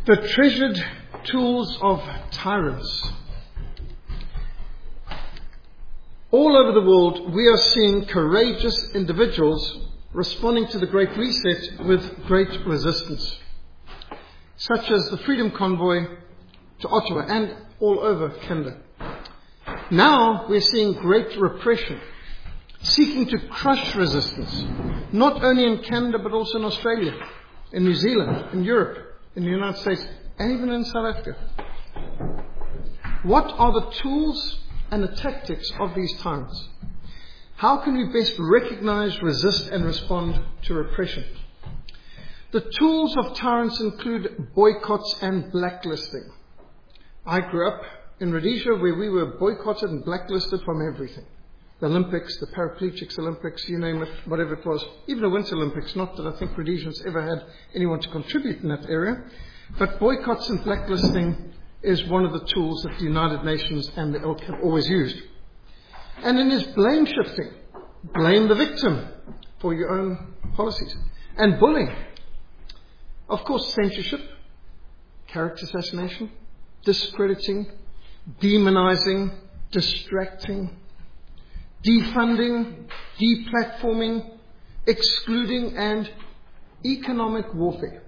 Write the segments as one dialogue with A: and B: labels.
A: The treasured tools of tyrants. All over the world, we are seeing courageous individuals responding to the Great Reset with great resistance, such as the Freedom Convoy to Ottawa and all over Canada. Now we're seeing great repression, seeking to crush resistance, not only in Canada but also in Australia, in New Zealand, in Europe, in the United States, and even in South Africa. What are the tools and the tactics of these tyrants? How can we best recognize, resist, and respond to repression? The tools of tyrants include boycotts and blacklisting. I grew up in Rhodesia, where we were boycotted and blacklisted from everything. The Olympics, the Paraplegics Olympics, you name it, whatever it was. Even the Winter Olympics, not that I think Rhodesians ever had anyone to contribute in that area. But boycotts and blacklisting is one of the tools that the United Nations and the ILC have always used. And then there's blame shifting. Blame the victim for your own policies. And bullying. Of course, censorship, character assassination, discrediting, demonizing, distracting, defunding, deplatforming, excluding, and economic warfare.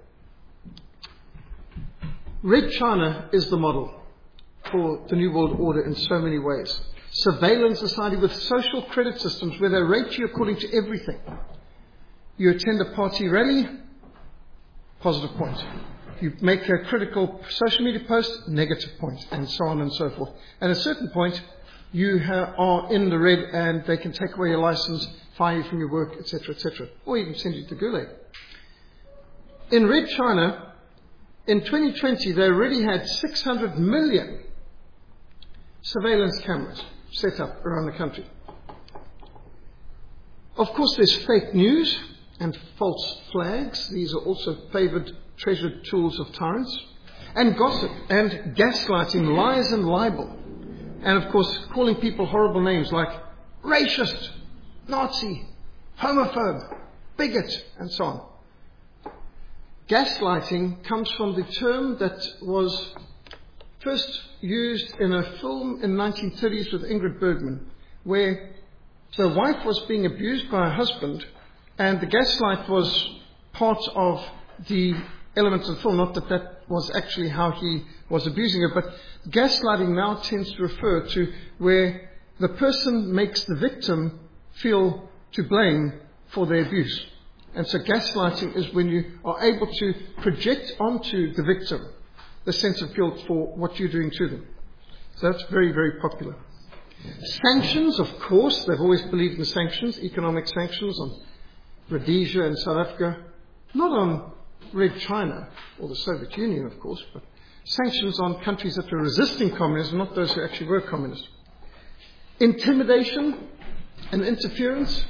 A: Red China is the model for the New World Order in so many ways. Surveillance society with social credit systems where they rate you according to everything. You attend a party rally, positive point. You make a critical social media post, negative point, and so on and so forth. And at a certain point, you are in the red and they can take away your license, fire you from your work, etc., etc. Or even send you to Gulag. In Red China, in 2020, they already had 600 million surveillance cameras set up around the country. Of course, there's fake news and false flags. These are also favoured, treasured tools of tyrants. And gossip and gaslighting, lies and libel. And of course, calling people horrible names like racist, Nazi, homophobe, bigot, and so on. Gaslighting comes from the term that was first used in a film in the 1930s with Ingrid Bergman, where the wife was being abused by her husband, and the gaslight was part of the elements of the film, not that that was actually how he was abusing her, but gaslighting now tends to refer to where the person makes the victim feel to blame for their abuse. And so gaslighting is when you are able to project onto the victim the sense of guilt for what you're doing to them. So that's very, very popular. Sanctions, of course, they've always believed in sanctions, economic sanctions on Rhodesia and South Africa, not on Red China or the Soviet Union, of course, but sanctions on countries that were resisting communism, not those who actually were communist. Intimidation and interference.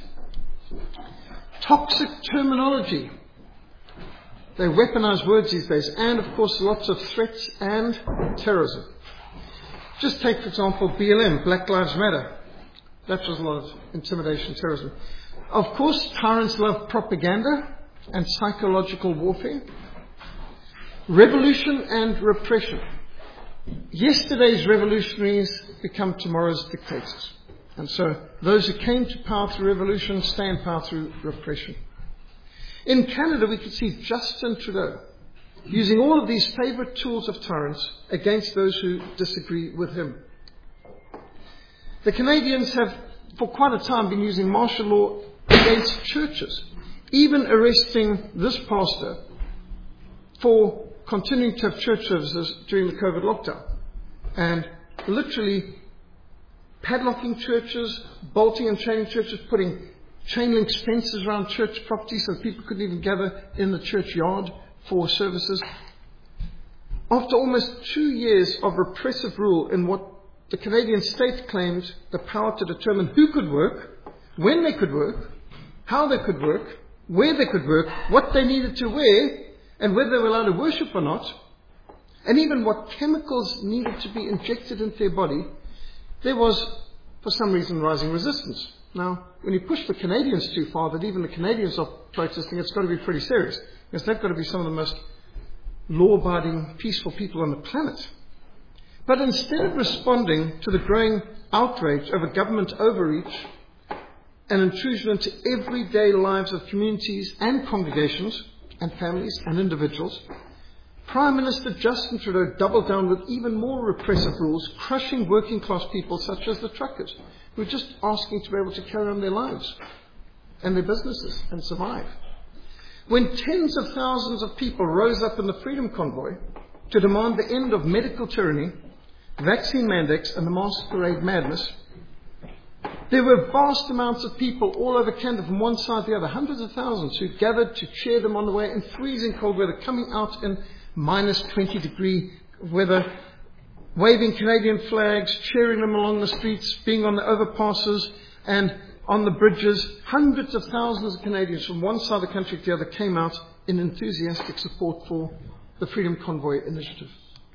A: Toxic terminology. They weaponize words these days. And, of course, lots of threats and terrorism. Just take, for example, BLM, Black Lives Matter. That was a lot of intimidation, terrorism. Of course, tyrants love propaganda and psychological warfare. Revolution and repression. Yesterday's revolutionaries become tomorrow's dictators. And so those who came to power through revolution stay in power through repression. In Canada, we could see Justin Trudeau using all of these favourite tools of tyrants against those who disagree with him. The Canadians have, for quite a time, been using martial law against churches, even arresting this pastor for continuing to have church services during the COVID lockdown. And literally padlocking churches, bolting and chaining churches, putting chain link fences around church property so people couldn't even gather in the churchyard for services. After almost 2 years of repressive rule in what the Canadian state claimed the power to determine who could work, when they could work, how they could work, where they could work, what they needed to wear, and whether they were allowed to worship or not, and even what chemicals needed to be injected into their body, there was, for some reason, rising resistance. Now, when you push the Canadians too far, that even the Canadians are protesting, it's got to be pretty serious, because they've got to be some of the most law-abiding, peaceful people on the planet. But instead of responding to the growing outrage over government overreach and intrusion into everyday lives of communities and congregations and families and individuals, Prime Minister Justin Trudeau doubled down with even more repressive rules, crushing working class people such as the truckers, who are just asking to be able to carry on their lives and their businesses and survive. When tens of thousands of people rose up in the Freedom Convoy to demand the end of medical tyranny, vaccine mandates and the masquerade madness, there were vast amounts of people all over Canada from one side to the other, hundreds of thousands who gathered to cheer them on the way in freezing cold weather, coming out in minus 20 degree weather, waving Canadian flags, cheering them along the streets, being on the overpasses and on the bridges. Hundreds of thousands of Canadians from one side of the country to the other came out in enthusiastic support for the Freedom Convoy initiative.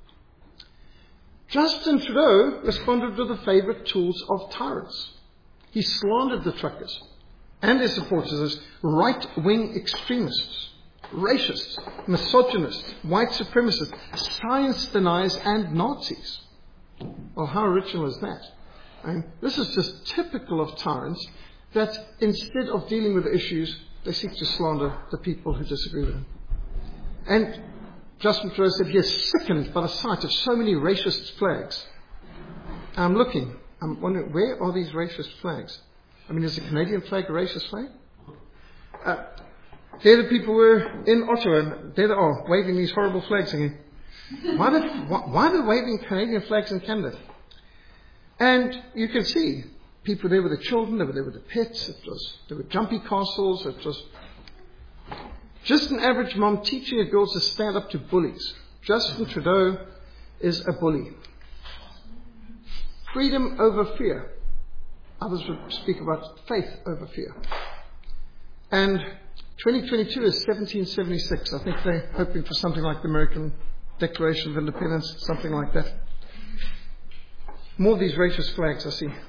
A: Justin Trudeau responded with the favourite tools of tyrants. He slandered the truckers and their supporters as right-wing extremists, racists, misogynists, white supremacists, science deniers and Nazis. Well, how original is that? I mean, this is just typical of tyrants, that instead of dealing with the issues, they seek to slander the people who disagree with them. And Justin Trudeau said he is sickened by the sight of so many racist flags. I'm wondering, where are these racist flags? I mean, is the Canadian flag a racist flag? There the people were in Ottawa, and there they are, waving these horrible flags, thinking, why are they waving Canadian flags in Canada? And you can see people there with the children, they were there with the pets, there were jumpy castles, it was just an average mom teaching her girls to stand up to bullies. Justin Trudeau is a bully. Freedom over fear. Others would speak about faith over fear. And 2022 is 1776. I think they're hoping for something like the American Declaration of Independence, something like that. More of these racist flags, I see.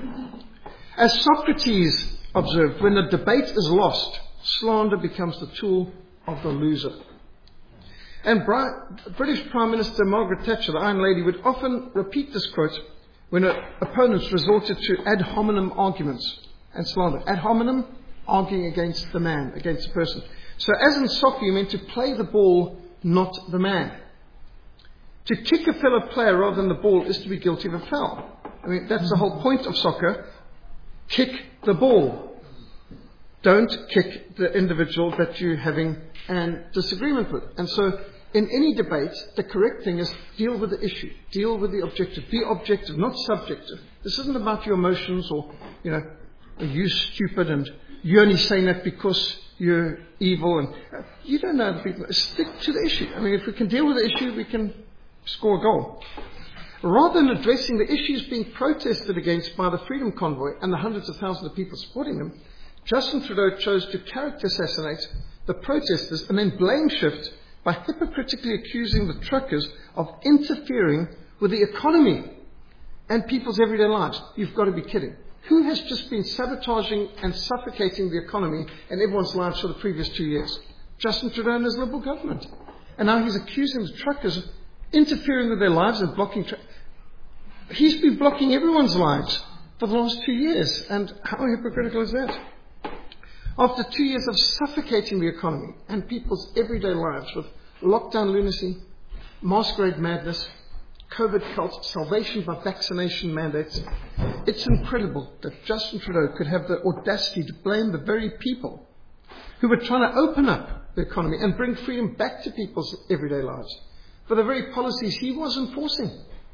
A: As Socrates observed, when a debate is lost, slander becomes the tool of the loser. And British Prime Minister Margaret Thatcher, the Iron Lady, would often repeat this quote when her opponents resorted to ad hominem arguments and slander. Ad hominem, arguing against the man, against the person. So as in soccer, you're meant to play the ball, not the man. To kick a fellow player rather than the ball is to be guilty of a foul. I mean, that's the whole point of soccer. Kick the ball. Don't kick the individual that you're having a disagreement with. And so, in any debate, the correct thing is deal with the issue. Deal with the objective. Be objective, not subjective. This isn't about your emotions or, are you stupid and you're only saying that because you're evil and you don't know the people. Stick to the issue. I mean, if we can deal with the issue, we can score a goal. Rather than addressing the issues being protested against by the Freedom Convoy and the hundreds of thousands of people supporting them, Justin Trudeau chose to character assassinate the protesters and then blame shift by hypocritically accusing the truckers of interfering with the economy and people's everyday lives. You've got to be kidding. Who has just been sabotaging and suffocating the economy and everyone's lives for the previous 2 years? Justin Trudeau and his Liberal government. And now he's accusing the truckers of interfering with their lives and blocking. He's been blocking everyone's lives for the last 2 years. And how hypocritical is that? After 2 years of suffocating the economy and people's everyday lives with lockdown lunacy, masquerade madness, COVID cult, salvation by vaccination mandates, it's incredible that Justin Trudeau could have the audacity to blame the very people who were trying to open up the economy and bring freedom back to people's everyday lives for the very policies he was enforcing.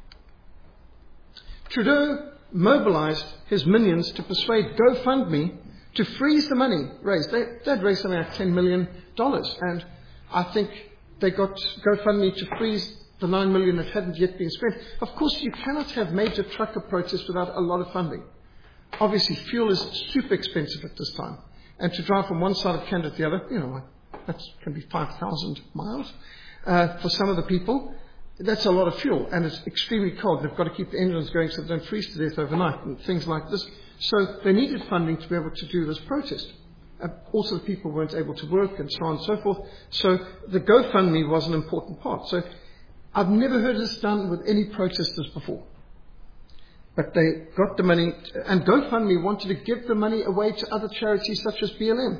A: Trudeau mobilized his minions to persuade GoFundMe to freeze the money raised. They'd raised something like $10 million, and I think they got GoFundMe to freeze the $9 million that hadn't yet been spent. Of course, you cannot have major trucker protests without a lot of funding. Obviously, fuel is super expensive at this time. And to drive from one side of Canada to the other, that can be 5,000 miles for some of the people. That's a lot of fuel, and it's extremely cold. They've got to keep the engines going so they don't freeze to death overnight and things like this. So they needed funding to be able to do this protest. Also, the people weren't able to work and so on and so forth. So the GoFundMe was an important part. So I've never heard this done with any protesters before. But they got the money, and GoFundMe wanted to give the money away to other charities such as BLM.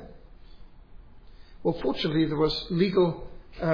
A: Well, fortunately, there was legal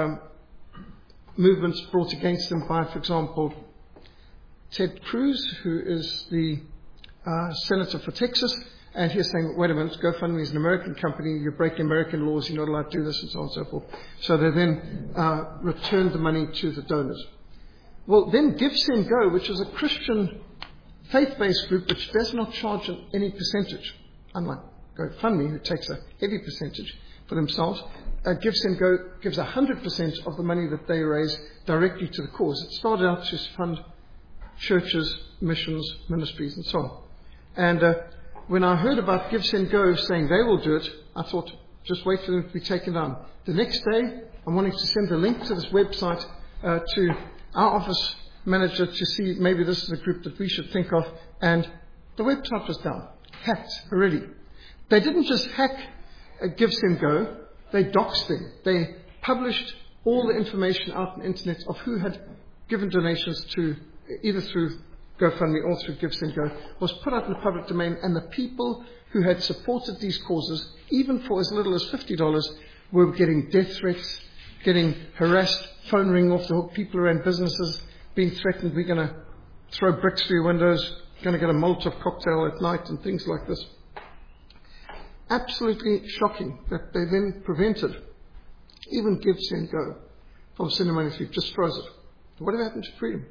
A: movements brought against them by, for example, Ted Cruz, who is the senator for Texas, and he's saying, wait a minute, GoFundMe is an American company, you're breaking American laws, you're not allowed to do this, and so on and so forth. So they then returned the money to the donors. Well, then Give, Send, Go, which is a Christian faith-based group which does not charge any percentage, unlike GoFundMe, who takes a heavy percentage for themselves. Give, Send, Go gives 100% of the money that they raise directly to the cause. It started out to fund churches, missions, ministries, and so on. And when I heard about Give, Send, Go saying they will do it, I thought, just wait for them to be taken down. The next day, I'm wanting to send a link to this website to our office manager to see maybe this is a group that we should think of, and the website was down, hacked already. They didn't just hack Give, Send, Go, they doxed them. They published all the information out on the internet of who had given donations to, either through GoFundMe or through Give, Send, Go, was put out in the public domain, and the people who had supported these causes, even for as little as $50, were getting death threats, getting harassed, phone ringing off the hook, people around businesses being threatened, we're going to throw bricks through your windows, going to get a Molotov cocktail at night and things like this. Absolutely shocking that they then prevented even Give, Send, Go from sending money through, just froze it. Whatever happened to freedom?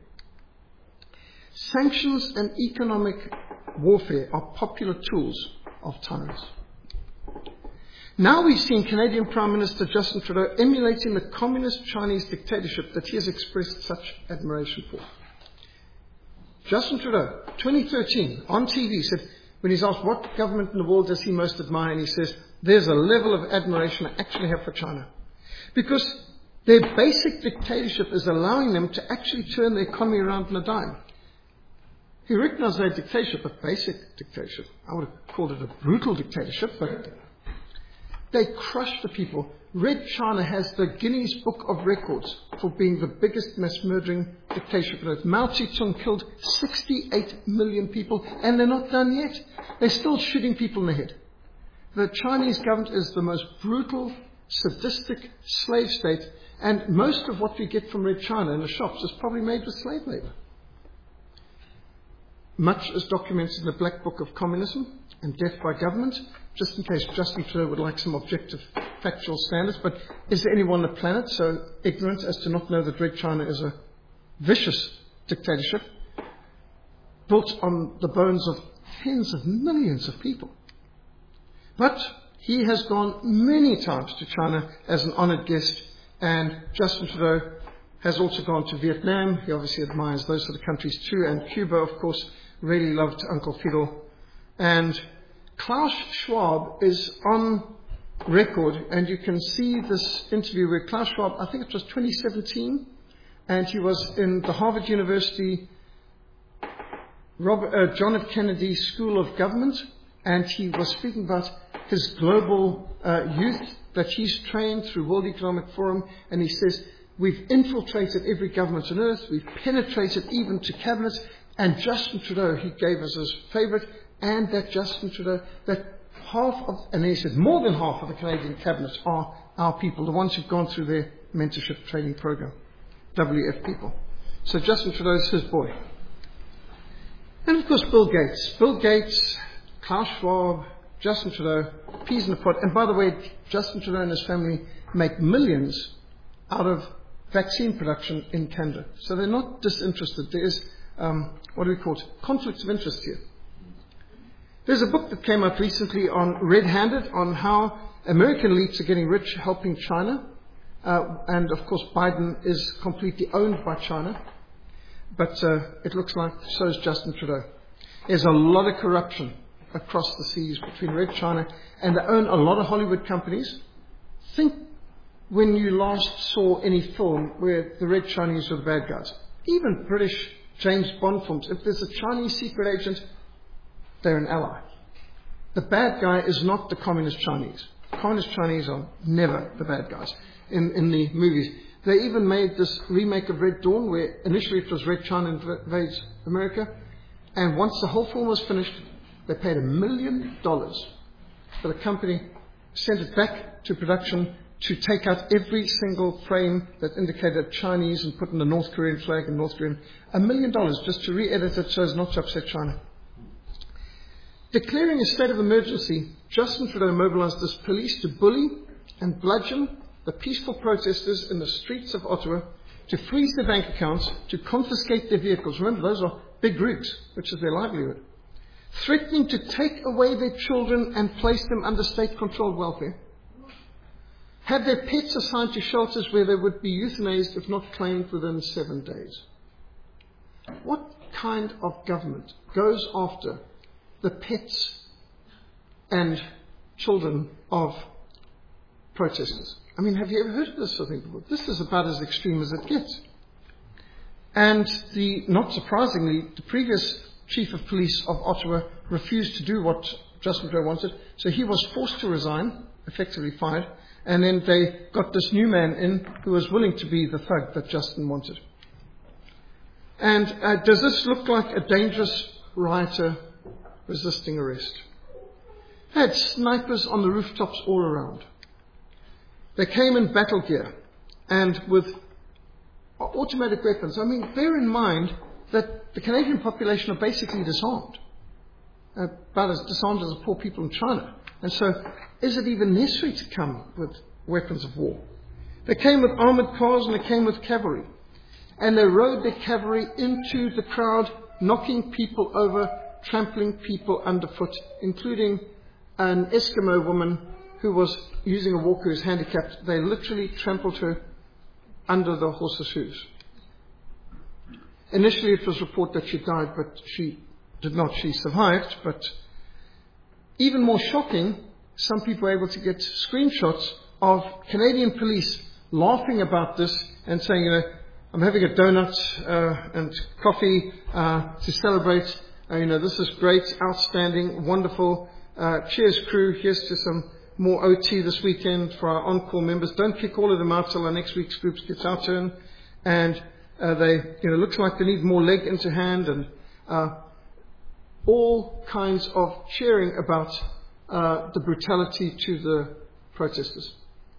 A: Sanctions and economic warfare are popular tools of tyrants. Now we've seen Canadian Prime Minister Justin Trudeau emulating the communist Chinese dictatorship that he has expressed such admiration for. Justin Trudeau, 2013, on TV, said, when he's asked what government in the world does he most admire, and he says, there's a level of admiration I actually have for China. Because their basic dictatorship is allowing them to actually turn the economy around on a dime. He recognized their dictatorship, a basic dictatorship. I would have called it a brutal dictatorship, but they crushed the people. Red China has the Guinness Book of Records for being the biggest mass murdering dictatorship on earth. Mao Zedong killed 68 million people, and they're not done yet. They're still shooting people in the head. The Chinese government is the most brutal, sadistic slave state, and most of what we get from Red China in the shops is probably made with slave labor. Much is documented in the Black Book of Communism and Death by Government, just in case Justin Trudeau would like some objective factual standards. But is there anyone on the planet so ignorant as to not know that Red China is a vicious dictatorship built on the bones of tens of millions of people? But he has gone many times to China as an honoured guest, and Justin Trudeau has also gone to Vietnam. He obviously admires those sort of countries too, and Cuba, of course, really loved Uncle Fidel. And Klaus Schwab is on record, and you can see this interview where Klaus Schwab, I think it was 2017, and he was in the Harvard University John F. Kennedy School of Government, and he was speaking about his global youth that he's trained through World Economic Forum, and he says, we've infiltrated every government on earth, we've penetrated even to cabinets, and Justin Trudeau, he gave us his favourite, and that Justin Trudeau, that half of, and he said more than half of the Canadian cabinet are our people, the ones who've gone through their mentorship training program, WF people. So Justin Trudeau is his boy. And of course Bill Gates, Klaus Schwab, Justin Trudeau, peas in a pod. And by the way, Justin Trudeau and his family make millions out of vaccine production in Canada. So they're not disinterested. There is, conflicts of interest here. There's a book that came out recently on Red-Handed, on how American elites are getting rich helping China. And of course Biden is completely owned by China. But it looks like so is Justin Trudeau. There's a lot of corruption across the seas between Red China, and they own a lot of Hollywood companies. Think when you last saw any film where the Red Chinese were the bad guys. Even British James Bond films, if there's a Chinese secret agent, they're an ally. the bad guy is not the communist Chinese. Communist Chinese are never the bad guys in the movies. They even made this remake of Red Dawn, where initially it was Red China invades America, and once the whole film was finished, they paid $1 million for the company, sent it back to production to take out every single frame that indicated Chinese and put in the North Korean flag and North Korean. $1 million just to re-edit it so as not to upset China. Declaring a state of emergency, Justin Trudeau mobilized his police to bully and bludgeon the peaceful protesters in the streets of Ottawa, to freeze their bank accounts, to confiscate their vehicles. Remember, those are big rigs, which is their livelihood. Threatening to take away their children and place them under state-controlled welfare. Have their pets assigned to shelters where they would be euthanized if not claimed within 7 days. What kind of government goes after the pets and children of protesters? I mean, have you ever heard of this sort of thing before? This is about as extreme as it gets. And not surprisingly, the previous chief of police of Ottawa refused to do what Justin Trudeau wanted, so he was forced to resign, effectively fired, and then they got this new man in who was willing to be the thug that Justin wanted. And does this look like a dangerous rioter resisting arrest? They had snipers on the rooftops all around. They came in battle gear and with automatic weapons. I mean, bear in mind that the Canadian population are basically disarmed. About as disarmed as the poor people in China. And so, is it even necessary to come with weapons of war? They came with armoured cars and they came with cavalry. And they rode their cavalry into the crowd, knocking people over, trampling people underfoot, including an Eskimo woman who was using a walker who was handicapped. They literally trampled her under the horse's hooves. Initially it was reported that she died, but she did not. She survived, but even more shocking, some people were able to get screenshots of Canadian police laughing about this and saying, I'm having a donut and coffee to celebrate. This is great, outstanding, wonderful. Cheers, crew. Here's to some more OT this weekend for our on-call members. Don't kick all of them out till our next week's groups gets our turn. And looks like they need more leg into hand, and all kinds of cheering about the brutality to the protesters.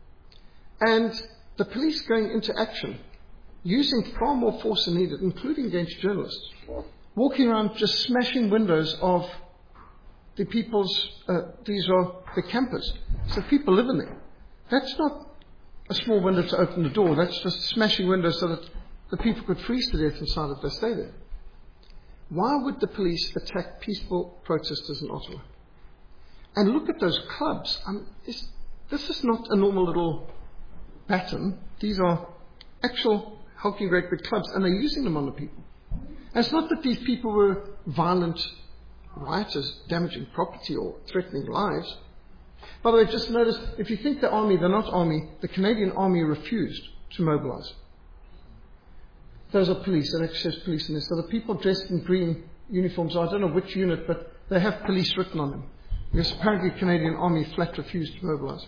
A: And the police going into action, using far more force than needed, including against journalists, walking around just smashing windows of the people's, these are the campers. So people live in there. That's not a small window to open the door. That's just smashing windows so that the people could freeze to death inside if they stay there. Why would the police attack peaceful protesters in Ottawa? And look at those clubs. This is not a normal little baton. These are actual hulking great big clubs, and they're using them on the people. And it's not that these people were violent rioters damaging property or threatening lives. By the way, just notice, if you think they're army, they're not army. The Canadian Army refused to mobilize. Those are police, and actually says police in this. So the people dressed in green uniforms, I don't know which unit, but they have police written on them. Because apparently the Canadian Army flat refused to mobilize.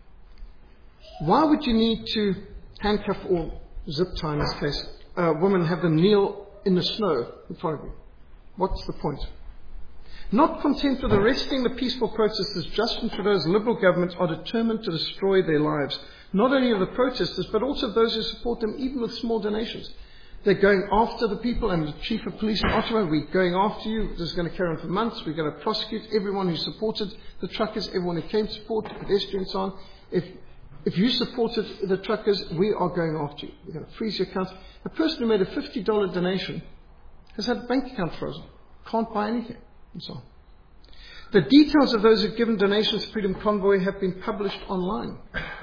A: Why would you need to handcuff or zip tie in this case women, have them kneel in the snow in front of you? What's the point? Not content with arresting the peaceful protesters, Justin Trudeau's Liberal government are determined to destroy their lives. Not only of the protesters, but also of those who support them, even with small donations. They're going after the people, and the Chief of Police in Ottawa, we're going after you. This is going to carry on for months. We're going to prosecute everyone who supported the truckers, everyone who came to support the pedestrians on. If you supported the truckers, we are going after you. We're going to freeze your account. A person who made a $50 donation has had a bank account frozen. Can't buy anything, and so on. The details of those who've given donations to Freedom Convoy have been published online,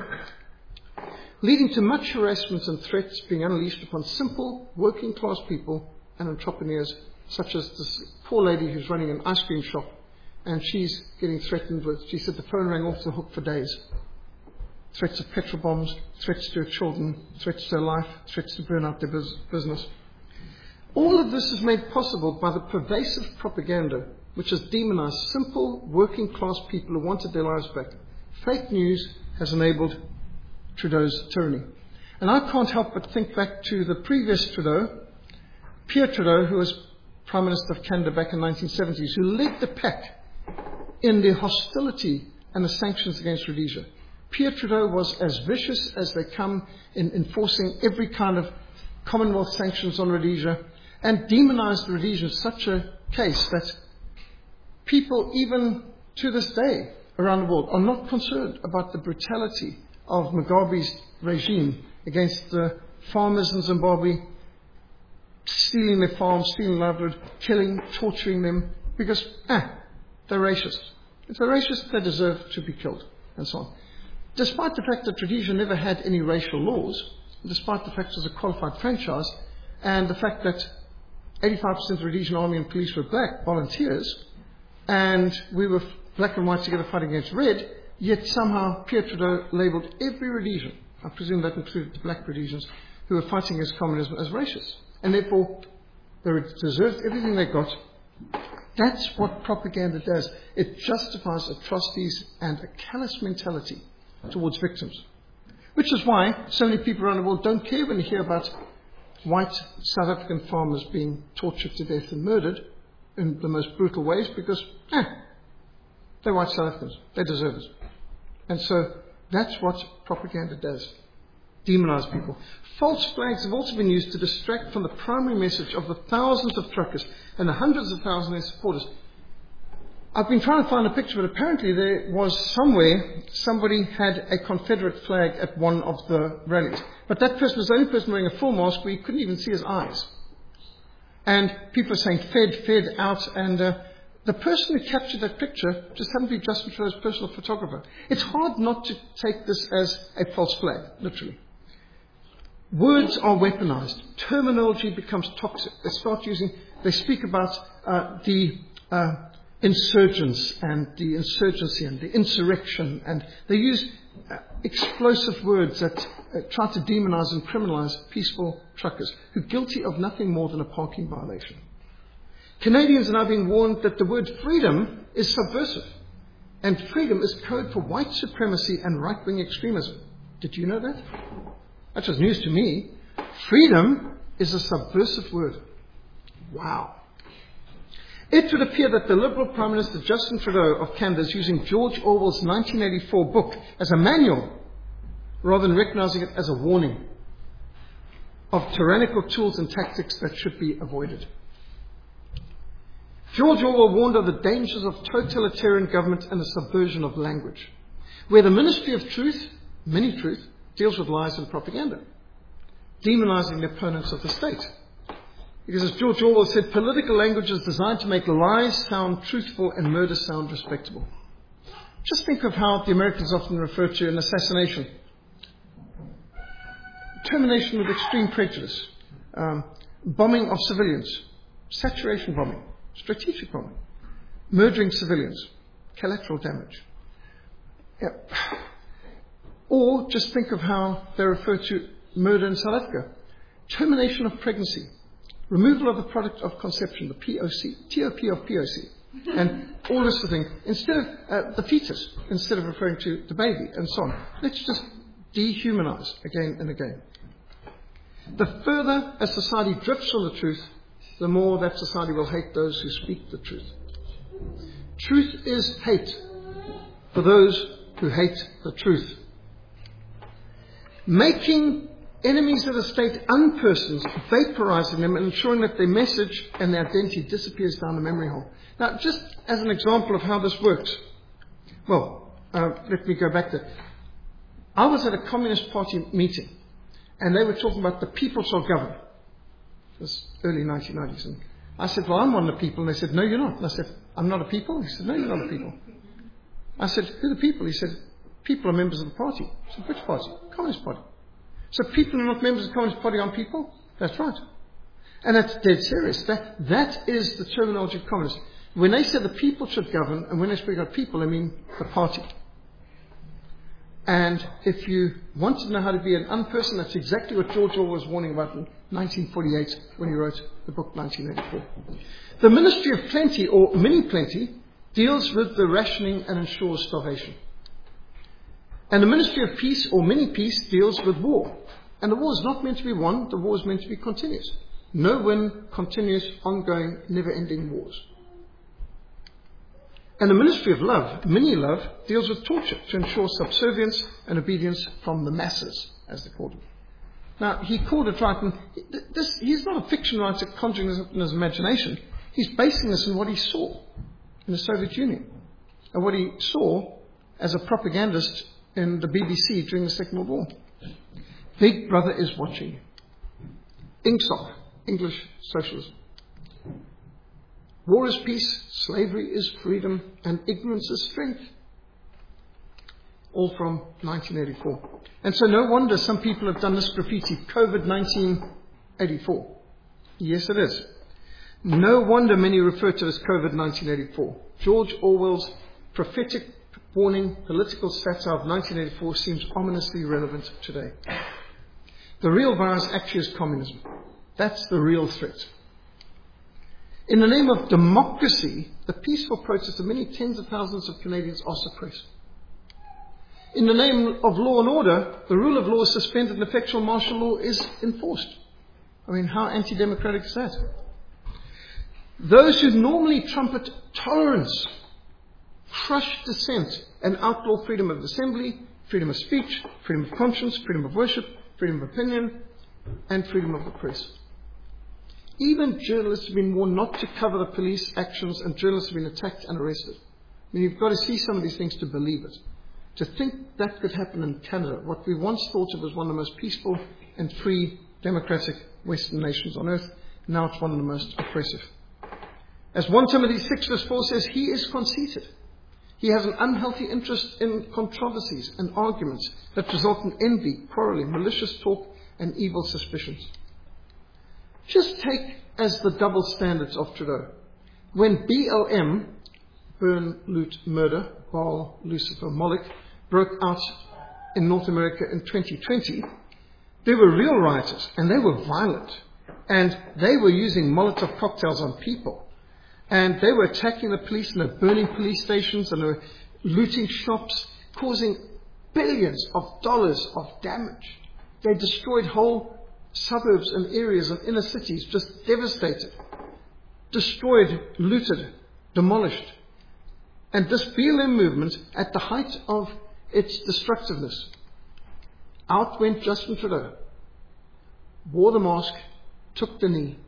A: leading to much harassment and threats being unleashed upon simple, working-class people and entrepreneurs, such as this poor lady who's running an ice cream shop, and she's getting threatened with, she said the phone rang off the hook for days. Threats of petrol bombs, threats to her children, threats to her life, threats to burn out their business. All of this is made possible by the pervasive propaganda which has demonized simple, working-class people who wanted their lives back. Fake news has enabled Trudeau's tyranny. And I can't help but think back to the previous Trudeau, Pierre Trudeau, who was Prime Minister of Canada back in the 1970s, who led the pack in the hostility and the sanctions against Rhodesia. Pierre Trudeau was as vicious as they come in enforcing every kind of Commonwealth sanctions on Rhodesia, and demonized Rhodesia in such a case that people, even to this day around the world, are not concerned about the brutality of Mugabe's regime against the farmers in Zimbabwe, stealing their farms, stealing livelihood, killing, torturing them, because they're racist. If they're racist, they deserve to be killed, and so on. Despite the fact that Rhodesia never had any racial laws, despite the fact it was a qualified franchise, and the fact that 85% of the Rhodesian army and police were black volunteers, and we were black and white together fighting against red, yet somehow Pierre Trudeau labelled every Rhodesian, I presume that included the black Rhodesians, who were fighting against communism, as racist. And therefore, they deserved everything they got. That's what propaganda does. It justifies atrocities and a callous mentality towards victims. Which is why so many people around the world don't care when you hear about white South African farmers being tortured to death and murdered in the most brutal ways, because they're white South Africans. They deserve it. And so that's what propaganda does. Demonize people. False flags have also been used to distract from the primary message of the thousands of truckers and the hundreds of thousands of their supporters. I've been trying to find a picture, but apparently there was somewhere somebody had a Confederate flag at one of the rallies. But that person was the only person wearing a full mask where you couldn't even see his eyes. And people are saying fed out, and the person who captured that picture just happened to be Justin Trudeau's personal photographer. It's hard not to take this as a false flag, literally. Words are weaponized. Terminology becomes toxic. They speak about the insurgents and the insurgency and the insurrection, and they use explosive words that try to demonize and criminalize peaceful truckers who are guilty of nothing more than a parking violation. Canadians are now being warned that the word freedom is subversive, and freedom is code for white supremacy and right-wing extremism. Did you know that? That was news to me. Freedom is a subversive word. Wow. It would appear that the Liberal Prime Minister Justin Trudeau of Canada is using George Orwell's 1984 book as a manual rather than recognizing it as a warning of tyrannical tools and tactics that should be avoided. George Orwell warned of the dangers of totalitarian government and the subversion of language, where the Ministry of Truth, mini-truth, deals with lies and propaganda, demonizing the opponents of the state. Because as George Orwell said, political language is designed to make lies sound truthful and murder sound respectable. Just think of how the Americans often refer to an assassination. Termination with extreme prejudice, bombing of civilians, saturation bombing, strategic bombing, murdering civilians, collateral damage. Or just think of how they refer to murder in South Africa. Termination of pregnancy. Removal of the product of conception, the POC, TOP of POC, and all this sort of thing. Instead of the fetus, instead of referring to the baby, and so on. Let's just dehumanize again and again. The further a society drifts from the truth, the more that society will hate those who speak the truth. Truth is hate for those who hate the truth. Making enemies of the state unpersons, vaporizing them and ensuring that their message and their identity disappears down the memory hole. Now, just as an example of how this works, let me go back there. I was at a Communist Party meeting, and they were talking about the people shall govern. This early 1990s. And I said, well, I'm one of the people. And they said, no, you're not. And I said, I'm not a people? He said, no, you're not a people. I said, who are the people? He said, people are members of the party. I said, which party? Communist Party. So people who are not members of the Communist Party aren't people? That's right. And that's dead serious. That is the terminology of communists. When they say the people should govern, and when they speak about people, they mean the party. And if you want to know how to be an unperson, that's exactly what George Orwell was warning about in 1948 when he wrote the book 1984. The Ministry of Plenty, or Mini Plenty, deals with the rationing and ensures starvation. And the Ministry of Peace, or Mini Peace, deals with war. And the war is not meant to be won, the war is meant to be continuous. No-win, continuous, ongoing, never-ending wars. And the Ministry of Love, Mini Love, deals with torture to ensure subservience and obedience from the masses, as they called it. Now, he called it right, and he's not a fiction writer conjuring this up in his imagination. He's basing this on what he saw in the Soviet Union, and what he saw as a propagandist in the BBC during the Second World War. Big Brother is watching you. INGSOC, English Socialism. War is peace, slavery is freedom, and ignorance is strength. All from 1984. And so no wonder some people have done this graffiti, COVID-1984. Yes, it is. No wonder many refer to it as COVID-1984. George Orwell's prophetic warning political satire of 1984 seems ominously relevant today. The real virus actually is communism. That's the real threat. In the name of democracy, the peaceful protests of many tens of thousands of Canadians are suppressed. In the name of law and order, the rule of law is suspended and effectual martial law is enforced. I mean, how anti-democratic is that? Those who normally trumpet tolerance crush dissent and outlaw freedom of assembly, freedom of speech, freedom of conscience, freedom of worship, freedom of opinion, and freedom of the press. Even journalists have been warned not to cover the police actions, and journalists have been attacked and arrested. I mean, you've got to see some of these things to believe it. To think that could happen in Canada, what we once thought of as one of the most peaceful and free democratic Western nations on earth, now it's one of the most oppressive. As 1 Timothy 6 verse 4 says, he is conceited. He has an unhealthy interest in controversies and arguments that result in envy, quarreling, malicious talk, and evil suspicions. Just take as the double standards of Trudeau. When BLM, Burn, Loot, Murder, Baal, Lucifer, Moloch, broke out in North America in 2020, there were real rioters, and they were violent. And they were using Molotov cocktails on people. And they were attacking the police, and they were burning police stations, and they were looting shops, causing billions of dollars of damage. They destroyed whole suburbs and areas and inner cities, just devastated. Destroyed, looted, demolished. And this BLM movement, at the height of its destructiveness, out went Justin Trudeau, wore the mask, took the knee,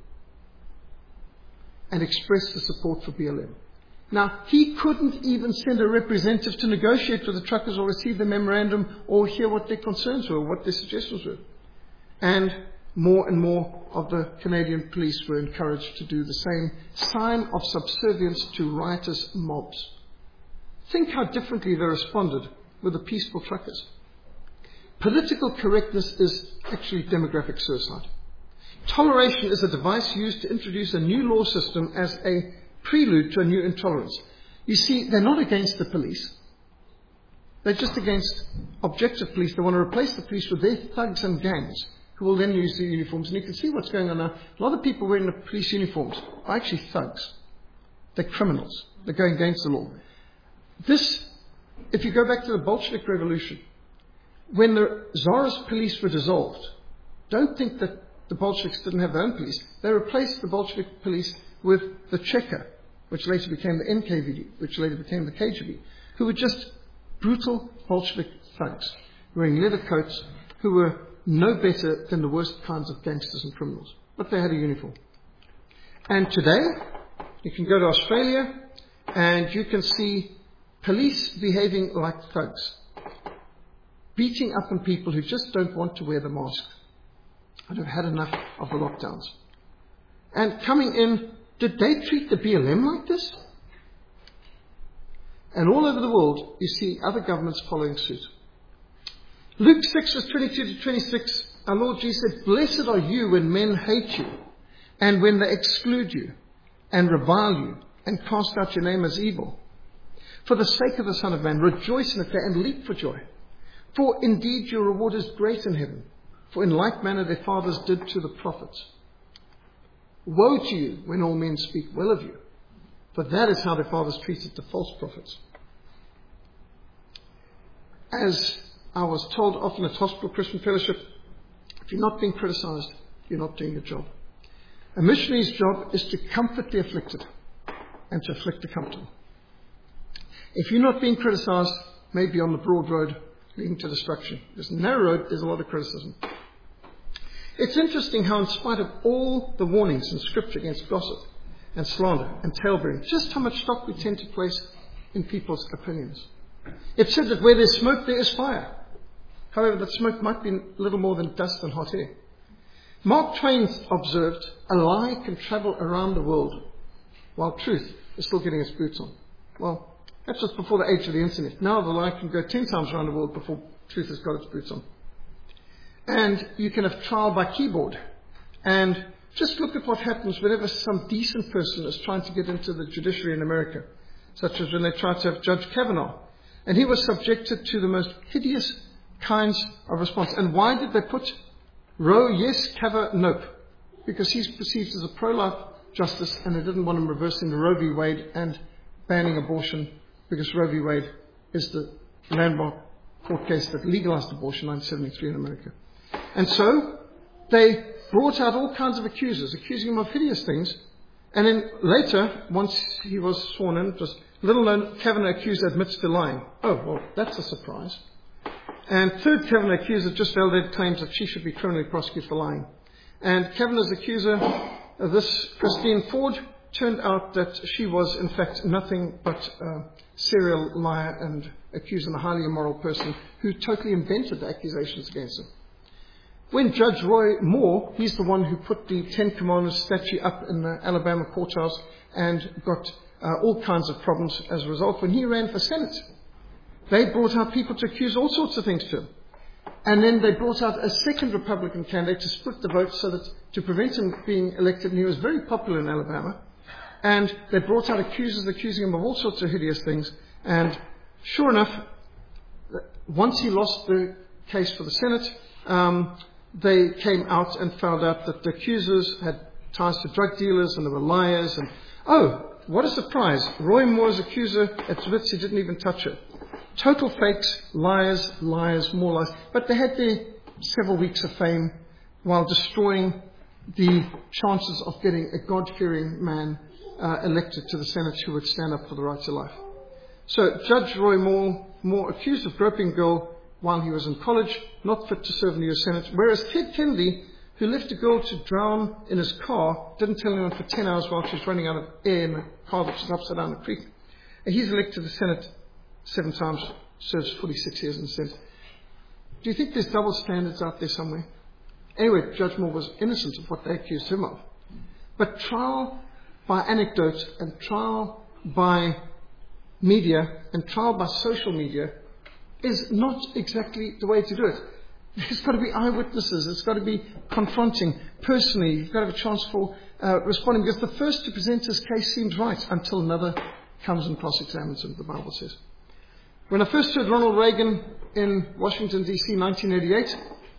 A: and expressed the support for BLM. Now, he couldn't even send a representative to negotiate with the truckers or receive the memorandum or hear what their concerns were, what their suggestions were. And more of the Canadian police were encouraged to do the same, sign of subservience to riotous mobs. Think how differently they responded with the peaceful truckers. Political correctness is actually demographic suicide. Toleration is a device used to introduce a new law system as a prelude to a new intolerance. You see, they're not against the police. They're just against objective police. They want to replace the police with their thugs and gangs, who will then use the uniforms. And you can see what's going on now. A lot of people wearing the police uniforms are actually thugs. They're criminals. They're going against the law. This, if you go back to the Bolshevik Revolution, when the Tsarist police were dissolved, don't think that the Bolsheviks didn't have their own police. They replaced the Bolshevik police with the Cheka, which later became the NKVD, which later became the KGB, who were just brutal Bolshevik thugs, wearing leather coats, who were no better than the worst kinds of gangsters and criminals. But they had a uniform. And today, you can go to Australia, and you can see police behaving like thugs, beating up on people who just don't want to wear the mask and have had enough of the lockdowns. And coming in, did they treat the BLM like this? And all over the world, you see other governments following suit. Luke 6, verse 22 to 26, our Lord Jesus said, blessed are you when men hate you, and when they exclude you, and revile you, and cast out your name as evil. For the sake of the Son of Man, rejoice in it and leap for joy. For indeed your reward is great in heaven, for in like manner their fathers did to the prophets. Woe to you when all men speak well of you, for that is how their fathers treated the false prophets. As I was told often at Hospital Christian Fellowship, if you're not being criticized, you're not doing your job. A missionary's job is to comfort the afflicted and to afflict the comfortable. If you're not being criticized, maybe on the broad road leading to destruction. Because in the narrow road, there's a lot of criticism. It's interesting how in spite of all the warnings in Scripture against gossip and slander and talebearing, just how much stock we tend to place in people's opinions. It's said that where there's smoke, there is fire. However, that smoke might be little more than dust and hot air. Mark Twain observed, a lie can travel around the world while truth is still getting its boots on. Well, that's just before the age of the internet. Now the lie can go 10 times around the world before truth has got its boots on. And you can have trial by keyboard. And just look at what happens whenever some decent person is trying to get into the judiciary in America, such as when they tried to have Judge Kavanaugh. And he was subjected to the most hideous kinds of response. And why did they put Roe yes, Kavanaugh nope? Because he's perceived as a pro-life justice, and they didn't want him reversing the Roe v. Wade and banning abortion, because Roe v. Wade is the landmark court case that legalized abortion in 1973 in America. And so they brought out all kinds of accusers, accusing him of hideous things. And then later, once he was sworn in, just little known, Kavanaugh accuser admits to lying. Oh, well, that's a surprise. And third Kavanaugh accuser just validated claims that she should be criminally prosecuted for lying. And Kavanaugh's accuser, this Christine Ford, turned out that she was in fact nothing but a serial liar and accusing a highly immoral person who totally invented the accusations against him. When Judge Roy Moore, he's the one who put the Ten Commandments statue up in the Alabama courthouse and got all kinds of problems as a result. When he ran for Senate, they brought out people to accuse all sorts of things to him. And then they brought out a second Republican candidate to split the vote so that to prevent him being elected, and he was very popular in Alabama. And they brought out accusers accusing him of all sorts of hideous things. And sure enough, once he lost the case for the Senate, they came out and found out that the accusers had ties to drug dealers and they were liars. And oh, what a surprise. Roy Moore's accuser at Switz, he didn't even touch her. Total fakes, liars, liars, more lies. But they had their several weeks of fame while destroying the chances of getting a God-fearing man elected to the Senate who would stand up for the right to life. So Judge Roy Moore accused of groping a girl while he was in college, not fit to serve in the U.S. Senate, whereas Ted Kennedy, who left a girl to drown in his car, didn't tell anyone for 10 hours while she was running out of air in a car that was upside down the creek. And he's elected to the Senate 7 times, serves 46 years in the Senate. Do you think there's double standards out there somewhere? Anyway, Judge Moore was innocent of what they accused him of. But trial by anecdote and trial by media and trial by social media is not exactly the way to do it. There's got to be eyewitnesses. It's got to be confronting personally. You've got to have a chance for responding, because the first to present his case seems right until another comes and cross-examines him, the Bible says. When I first heard Ronald Reagan in Washington, D.C., 1988,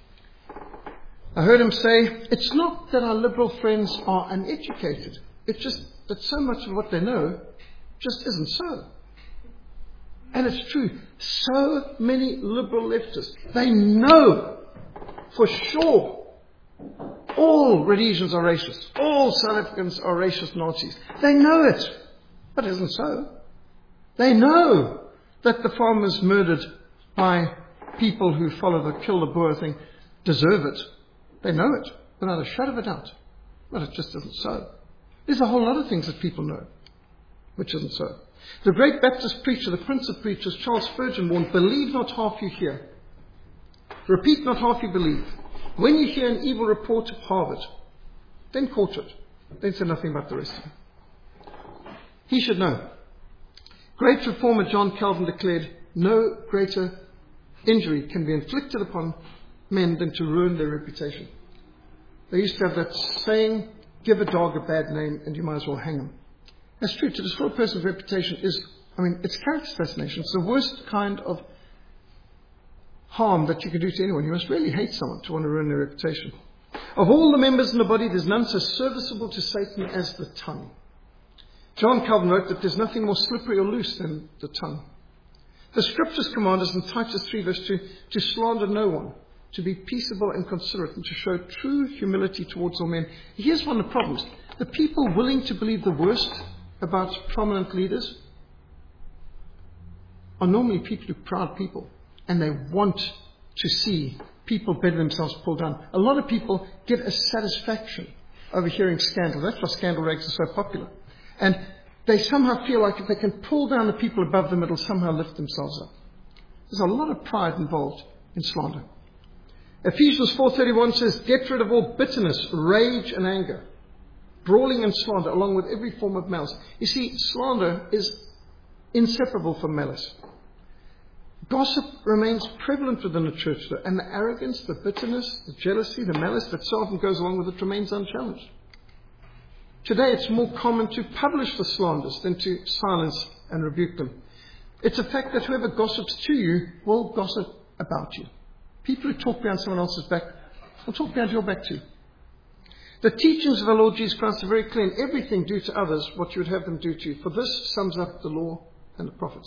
A: I heard him say, it's not that our liberal friends are uneducated. It's just that so much of what they know just isn't so. And it's true. So many liberal leftists, they know for sure all Rhodesians are racist. All South Africans are racist Nazis. They know it. But it isn't so. They know that the farmers murdered by people who follow the kill the Boer thing deserve it. They know it without a shadow of a doubt. But it just isn't so. There's a whole lot of things that people know, which isn't so. The great Baptist preacher, the Prince of Preachers, Charles Spurgeon, warned, believe not half you hear. Repeat not half you believe. When you hear an evil report, halve it. Then court it. Then say nothing about the rest of it. He should know. Great reformer John Calvin declared, no greater injury can be inflicted upon men than to ruin their reputation. They used to have that saying, give a dog a bad name and you might as well hang him. That's true. To destroy a person's reputation is, it's character assassination. It's the worst kind of harm that you can do to anyone. You must really hate someone to want to ruin their reputation. Of all the members in the body, there's none so serviceable to Satan as the tongue. John Calvin wrote that there's nothing more slippery or loose than the tongue. The Scriptures command us in Titus 3 verse 2 to slander no one, to be peaceable and considerate, and to show true humility towards all men. Here's one of the problems. The people willing to believe the worst about prominent leaders are normally people who are proud people, and they want to see people better themselves pulled down. A lot of people get a satisfaction over hearing scandal. That's why scandal rags are so popular. And they somehow feel like if they can pull down the people above them, it'll somehow lift themselves up. There's a lot of pride involved in slander. Ephesians 4:31 says, get rid of all bitterness, rage and anger, brawling and slander, along with every form of malice. You see, slander is inseparable from malice. Gossip remains prevalent within the church, though, and the arrogance, the bitterness, the jealousy, the malice that so often goes along with it remains unchallenged. Today it's more common to publish the slanders than to silence and rebuke them. It's a fact that whoever gossips to you will gossip about you. People who talk behind someone else's back will talk behind your back too. The teachings of our Lord Jesus Christ are very clear. In everything do to others what you would have them do to you. For this sums up the law and the prophets.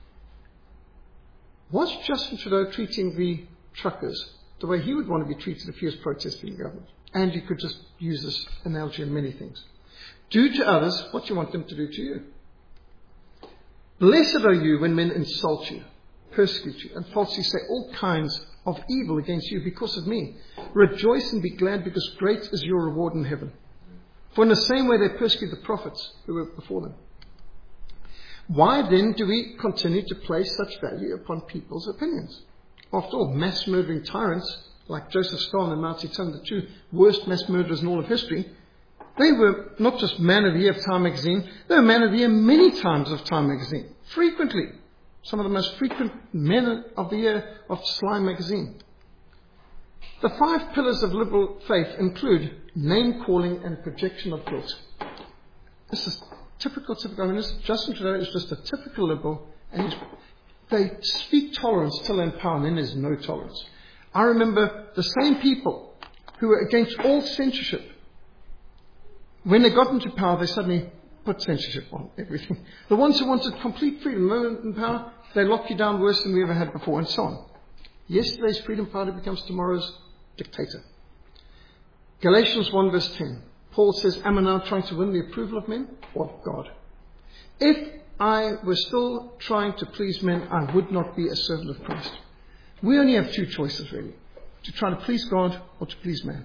A: Was Justin Trudeau treating the truckers the way he would want to be treated if he was protesting the government? And you could just use this analogy in many things. Do to others what you want them to do to you. Blessed are you when men insult you, persecute you, and falsely say all kinds of evil against you because of me. Rejoice and be glad, because great is your reward in heaven. For in the same way they persecuted the prophets who were before them. Why then do we continue to place such value upon people's opinions? After all, mass murdering tyrants like Joseph Stalin and Mao Zedong, the two worst mass murderers in all of history, they were not just Man of the Year of Time magazine, they were Man of the Year many times of Time magazine. Frequently. Some of the most frequent Men of the Year of Slime magazine. The 5 pillars of liberal faith include name-calling and projection of guilt. This is typical. I mean, Justin Trudeau is just a typical liberal, and they speak tolerance till they're in power, and then there's no tolerance. I remember the same people who were against all censorship. When they got into power, they suddenly put censorship on everything. The ones who wanted complete freedom, moment in power, they lock you down worse than we ever had before, and so on. Yesterday's freedom fighter becomes tomorrow's dictator. Galatians 1 verse 10. Paul says, am I now trying to win the approval of men or of God? If I were still trying to please men, I would not be a servant of Christ. We only have 2 choices, really. To try to please God or to please man.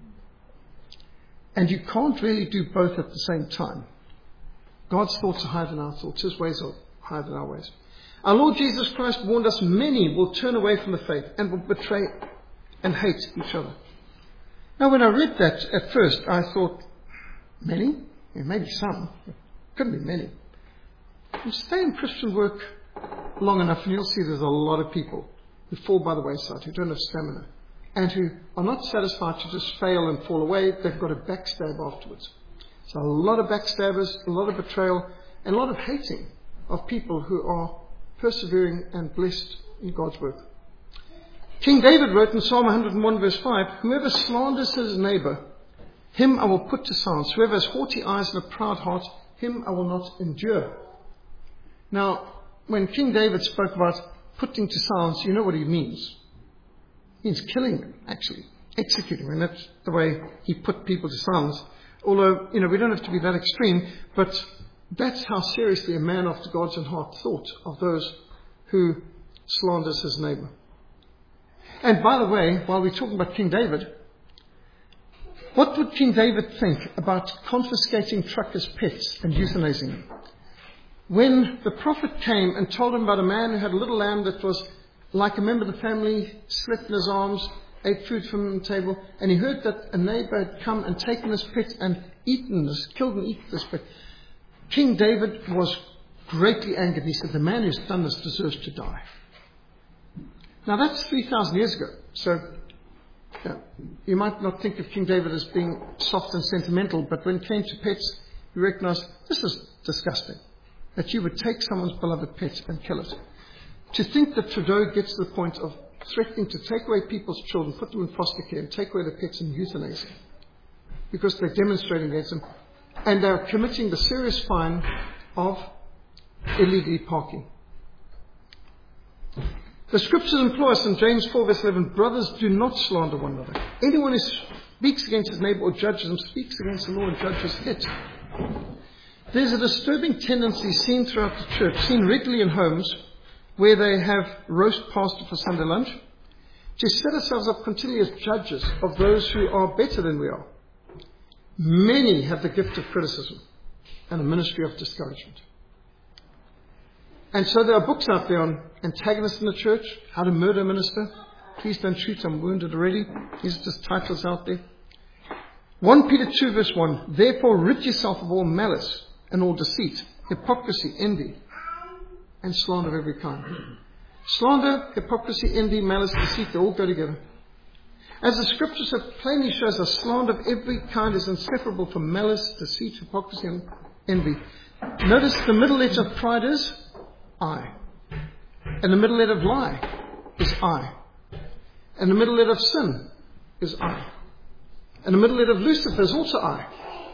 A: And you can't really do both at the same time. God's thoughts are higher than our thoughts. His ways are higher than our ways. Our Lord Jesus Christ warned us many will turn away from the faith and will betray and hate each other. Now, when I read that at first, I thought, many? Yeah, maybe some. It couldn't be many. You stay in Christian work long enough and you'll see there's a lot of people who fall by the wayside, who don't have stamina, and who are not satisfied to just fail and fall away. They've got to backstab afterwards. So a lot of backstabbers, a lot of betrayal, and a lot of hating of people who are persevering and blessed in God's work. King David wrote in Psalm 101 verse 5, whoever slanders his neighbor, him I will put to silence. Whoever has haughty eyes and a proud heart, him I will not endure. Now, when King David spoke about putting to silence, you know what he means. He means killing them, actually. Executing them. And that's the way he put people to silence. Although, we don't have to be that extreme, but that's how seriously a man after God's own heart thought of those who slanders his neighbor. And by the way, while we're talking about King David, what would King David think about confiscating truckers' pets and euthanizing them? When the prophet came and told him about a man who had a little lamb that was like a member of the family, slept in his arms, ate food from the table, and he heard that a neighbor had come and taken this pet and killed and eaten this pet. King David was greatly angered. He said, the man who's done this deserves to die. Now that's 3,000 years ago. So you might not think of King David as being soft and sentimental, but when it came to pets, he recognized this is disgusting. That you would take someone's beloved pet and kill it. To think that Trudeau gets to the point of threatening to take away people's children, put them in foster care, and take away their pets and euthanize them because they're demonstrating against them. And they're committing the serious fine of illegally parking. The scriptures implore us in James 4 verse 11, brothers, do not slander one another. Anyone who speaks against his neighbor or judges him speaks against the law and judges it. There's a disturbing tendency seen throughout the church, seen regularly in homes where they have roast pastor for Sunday lunch, to set ourselves up continually as judges of those who are better than we are. Many have the gift of criticism and a ministry of discouragement. And so there are books out there on antagonists in the church, how to murder a minister. Please don't shoot, I'm wounded already. These are just titles out there. 1 Peter 2 verse 1, therefore rid yourself of all malice and all deceit, hypocrisy, envy, and slander of every kind. Slander, hypocrisy, envy, malice, deceit, they all go together. As the scriptures have plainly shows us, slander of every kind is inseparable from malice, deceit, hypocrisy, and envy. Notice the middle letter of pride is I. And the middle letter of lie is I. And the middle letter of sin is I. And the middle letter of Lucifer is also I.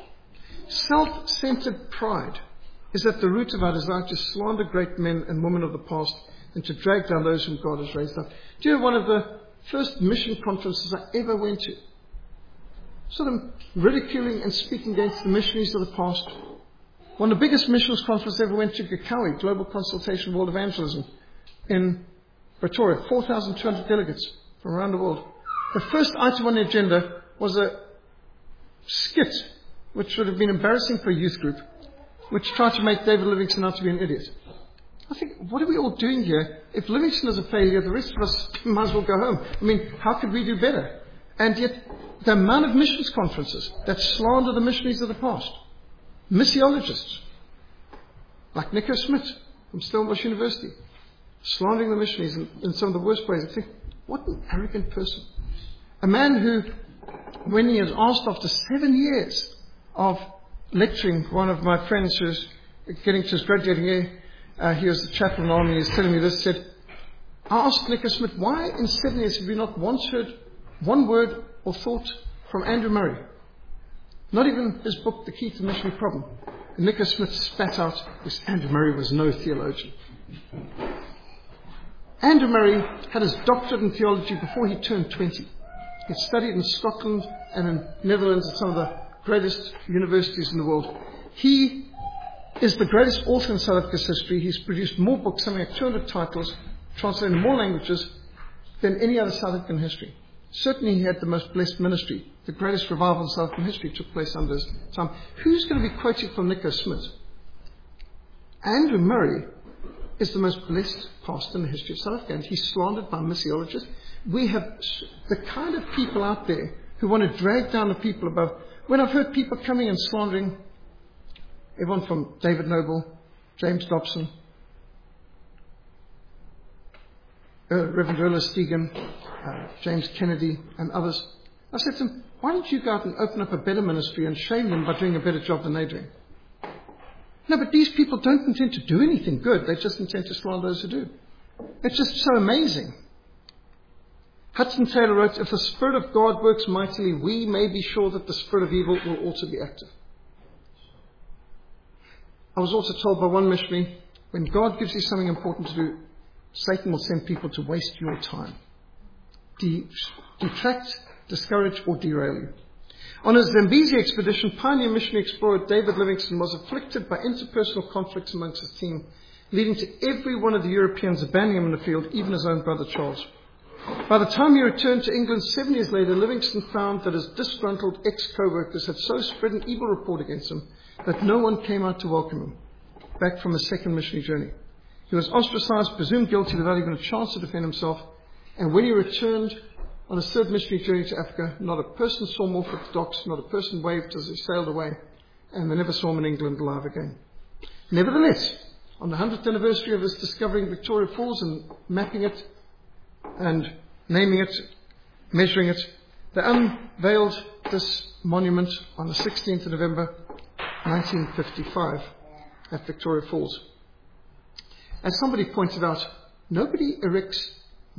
A: Self-centered pride is at the root of our desire to slander great men and women of the past and to drag down those whom God has raised up. Do you know one of the first mission conferences I ever went to? Sort of ridiculing and speaking against the missionaries of the past. One of the biggest missions conferences I ever went to, GCOE, Global Consultation World Evangelism, in Pretoria, 4,200 delegates from around the world. The first item on the agenda was a skit, which would have been embarrassing for a youth group, which tried to make David Livingstone out to be an idiot. I think, what are we all doing here? If Livingstone is a failure, the rest of us might as well go home. I mean, how could we do better? And yet, the amount of missions conferences that slander the missionaries of the past, missiologists, like Nico Smith from Stellenbosch University, slandering the missionaries in some of the worst ways. I think, what an arrogant person. A man who, when he was asked after 7 years of lecturing, one of my friends who's getting to his graduating year, he was the chaplain in the army, he was telling me this, said, I asked Nico Smith, why in 7 years have we not once heard one word or thought from Andrew Murray? Not even his book, The Key to the Missionary Problem. And Nico Smith spat out, because Andrew Murray was no theologian. Andrew Murray had his doctorate in theology before he turned 20. He studied in Scotland and in Netherlands at some of the greatest universities in the world. He is the greatest author in South Africa's history. He's produced more books, something like 200 titles, translated in more languages than any other South African history. Certainly he had the most blessed ministry. The greatest revival in South African history took place under his time. Who's going to be quoting from Nico Smith? Andrew Murray is the most blessed pastor in the history of South Africa, and he's slandered by missiologists. We have the kind of people out there who want to drag down the people above. When I've heard people coming and slandering everyone from David Noble, James Dobson, Reverend Erla Stegen, James Kennedy, and others, I said to them, why don't you go out and open up a better ministry and shame them by doing a better job than they're doing? No, but these people don't intend to do anything good. They just intend to slander those who do. It's just so amazing. Hudson Taylor wrote, if the Spirit of God works mightily, we may be sure that the Spirit of evil will also be active. I was also told by one missionary, when God gives you something important to do, Satan will send people to waste your time, detract, discourage, or derail you. On his Zambezi expedition, pioneer missionary explorer David Livingstone was afflicted by interpersonal conflicts amongst his team, leading to every one of the Europeans abandoning him in the field, even his own brother Charles. By the time he returned to England 7 years later, Livingstone found that his disgruntled ex-co-workers had so spread an evil report against him that no one came out to welcome him back from his second missionary journey. He was ostracized, presumed guilty without even a chance to defend himself, and when he returned on his third missionary journey to Africa, not a person saw him off at the docks, not a person waved as he sailed away, and they never saw him in England alive again. Nevertheless, on the 100th anniversary of his discovering Victoria Falls and mapping it and naming it, measuring it, they unveiled this monument on the 16th of November 1955 at Victoria Falls. As somebody pointed out, nobody erects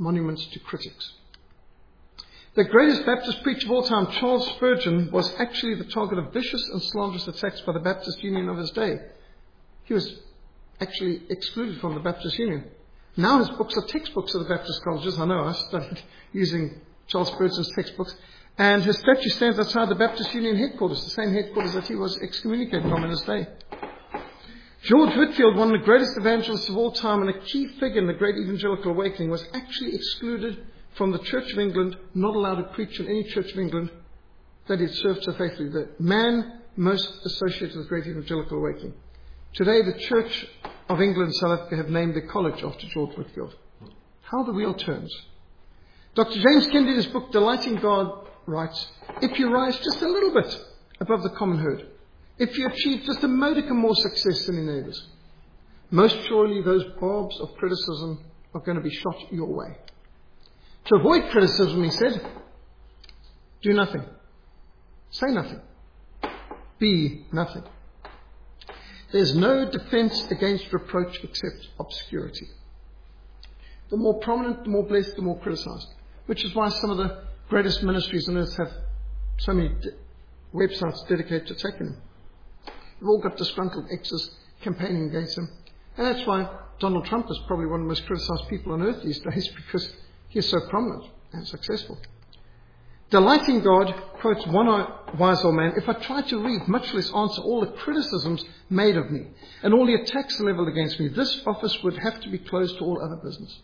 A: monuments to critics. The greatest Baptist preacher of all time, Charles Spurgeon, was actually the target of vicious and slanderous attacks by the Baptist Union of his day. He was actually excluded from the Baptist Union. Now his books are textbooks of the Baptist colleges. I know, I studied using Charles Spurgeon's textbooks. And his statue stands outside the Baptist Union headquarters, the same headquarters that he was excommunicated from in his day. George Whitefield, one of the greatest evangelists of all time and a key figure in the great evangelical awakening, was actually excluded from the Church of England, not allowed to preach in any Church of England that he had served so faithfully. The man most associated with the great evangelical awakening. Today, the Church of England and South Africa have named their college after George Whitefield. How the wheel turns. Dr. James Kennedy, in his book, Delighting God, writes, if you rise just a little bit above the common herd, if you achieve just a modicum more success than your neighbours, most surely those barbs of criticism are going to be shot your way. To avoid criticism, he said, do nothing. Say nothing. Be nothing. There's no defence against reproach except obscurity. The more prominent, the more blessed, the more criticised. Which is why some of the greatest ministries on earth have so many websites dedicated to attacking him. They've all got disgruntled exes campaigning against him. And that's why Donald Trump is probably one of the most criticised people on earth these days, because he is so prominent and successful. Delighting God quotes one wise old man, if I tried to read, much less answer, all the criticisms made of me and all the attacks levelled against me, this office would have to be closed to all other business.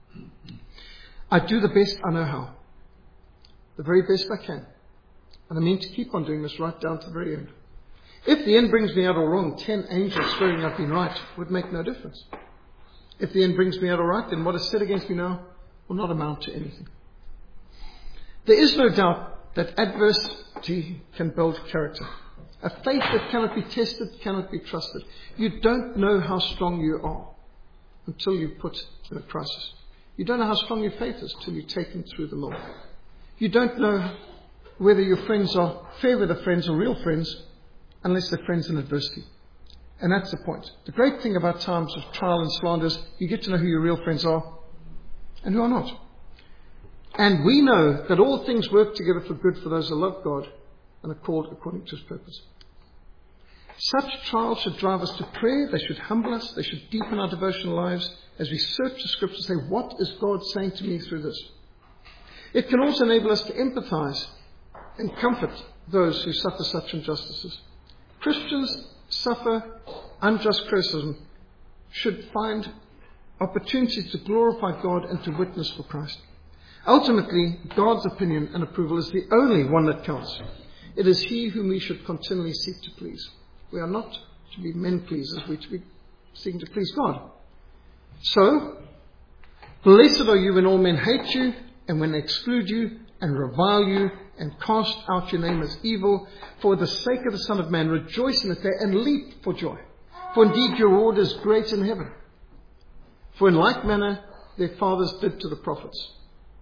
A: I do the best I know how. The very best I can. And I mean to keep on doing this right down to the very end. If the end brings me out all wrong, 10 angels swearing I've been right would make no difference. If the end brings me out all right, then what is said against me now will not amount to anything. There is no doubt that adversity can build character. A faith that cannot be tested cannot be trusted. You don't know how strong you are until you're put in a crisis. You don't know how strong your faith is until you're taken through the Lord. You don't know whether your friends are fair weather friends or real friends unless they're friends in adversity. And that's the point. The great thing about times of trial and slander is you get to know who your real friends are and who are not. And we know that all things work together for good for those who love God and are called according to His purpose. Such trials should drive us to prayer. They should humble us. They should deepen our devotional lives as we search the Scriptures and say, what is God saying to me through this? It can also enable us to empathize and comfort those who suffer such injustices. Christians suffer unjust criticism should find opportunities to glorify God and to witness for Christ. Ultimately, God's opinion and approval is the only one that counts. It is He whom we should continually seek to please. We are not to be men pleasers, we are to be seeking to please God. So, blessed are you when all men hate you, and when they exclude you, and revile you, and cast out your name as evil. For the sake of the Son of Man, rejoice in it day, and leap for joy. For indeed your reward is great in heaven. For in like manner their fathers did to the prophets.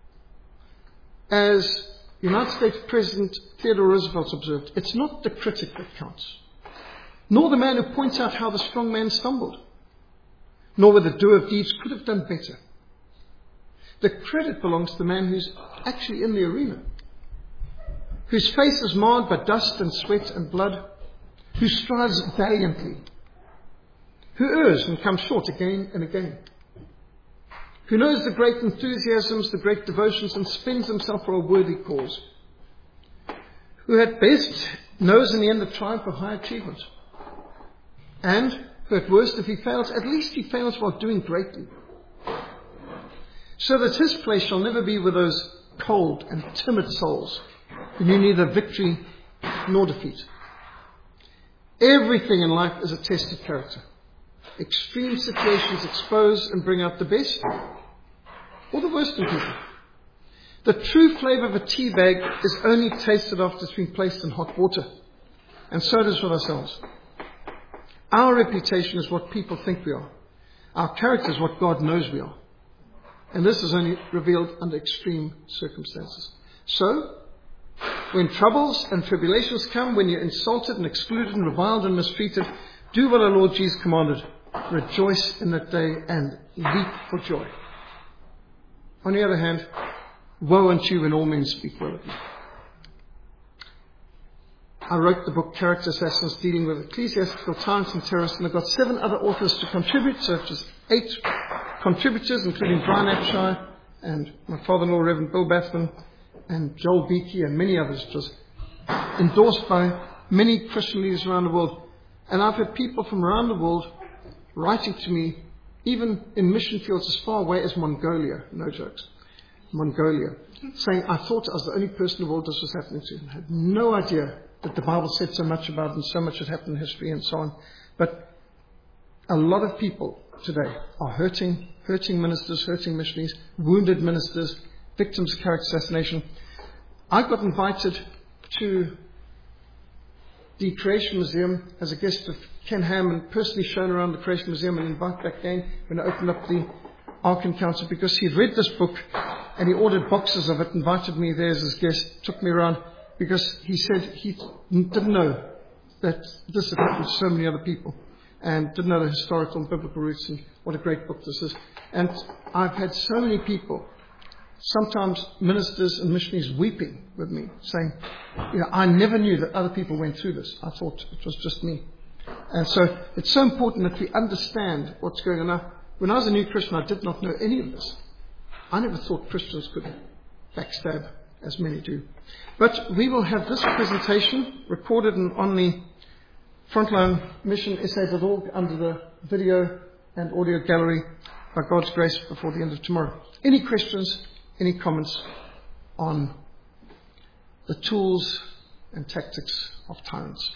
A: As United States President Theodore Roosevelt observed, it's not the critic that counts, nor the man who points out how the strong man stumbled, nor whether the doer of deeds could have done better. The credit belongs to the man who's actually in the arena, whose face is marred by dust and sweat and blood, who strives valiantly, who errs and comes short again and again, who knows the great enthusiasms, the great devotions, and spends himself for a worthy cause, who at best knows in the end the triumph of high achievement, and who at worst, if he fails, at least he fails while doing greatly, so that his place shall never be with those cold and timid souls who knew neither victory nor defeat. Everything in life is a test of character. Extreme situations expose and bring out the best or the worst in people. The true flavour of a tea bag is only tasted after it's been placed in hot water. And so it is with ourselves. Our reputation is what people think we are. Our character is what God knows we are. And this is only revealed under extreme circumstances. So, when troubles and tribulations come, when you're insulted and excluded and reviled and mistreated, do what our Lord Jesus commanded. Rejoice in that day and leap for joy. On the other hand, woe unto you when all men speak well of you. I wrote the book Character Assassins, dealing with ecclesiastical tyrants and terrorists, and I've got 7 other authors to contribute, so just 8 contributors, including Brian Abshire and my father-in-law, Reverend Bill Bathman, and Joel Beakey, and many others. It was endorsed by many Christian leaders around the world. And I've had people from around the world writing to me, even in mission fields as far away as Mongolia, no jokes, Mongolia, saying, I thought I was the only person in the world this was happening to, and had no idea that the Bible said so much about it and so much had happened in history and so on. But a lot of people today are hurting ministers, hurting missionaries, wounded ministers, victims of character assassination. I got invited to the Creation Museum as a guest of Ken Ham, and personally shown around the Creation Museum and invited back again when I opened up the Ark Encounter, because he'd read this book and he ordered boxes of it, invited me there as his guest, took me around, because he said he didn't know that this had happened to so many other people, and didn't know the historical and biblical roots, and what a great book this is. And I've had so many people, sometimes ministers and missionaries, weeping with me, saying, I never knew that other people went through this. I thought it was just me. And so it's so important that we understand what's going on. Now, when I was a new Christian, I did not know any of this. I never thought Christians could backstab, as many do. But we will have this presentation recorded on the Frontline Mission SA.org under the video and audio gallery, by God's grace, before the end of tomorrow. Any questions, any comments on the tools and tactics of tyrants?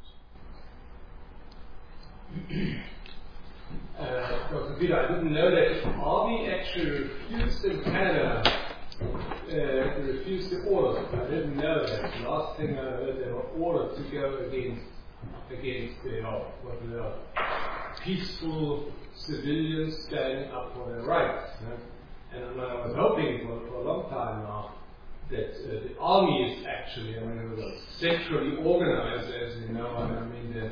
B: Dr. Peter, I didn't know that Army actually refused in Canada, refused the orders. I didn't know that. The last thing I heard, they were ordered to go against the peaceful civilians standing up for their rights. And I was hoping for a long time now that the army is actually, it was centrally organized, as you know, the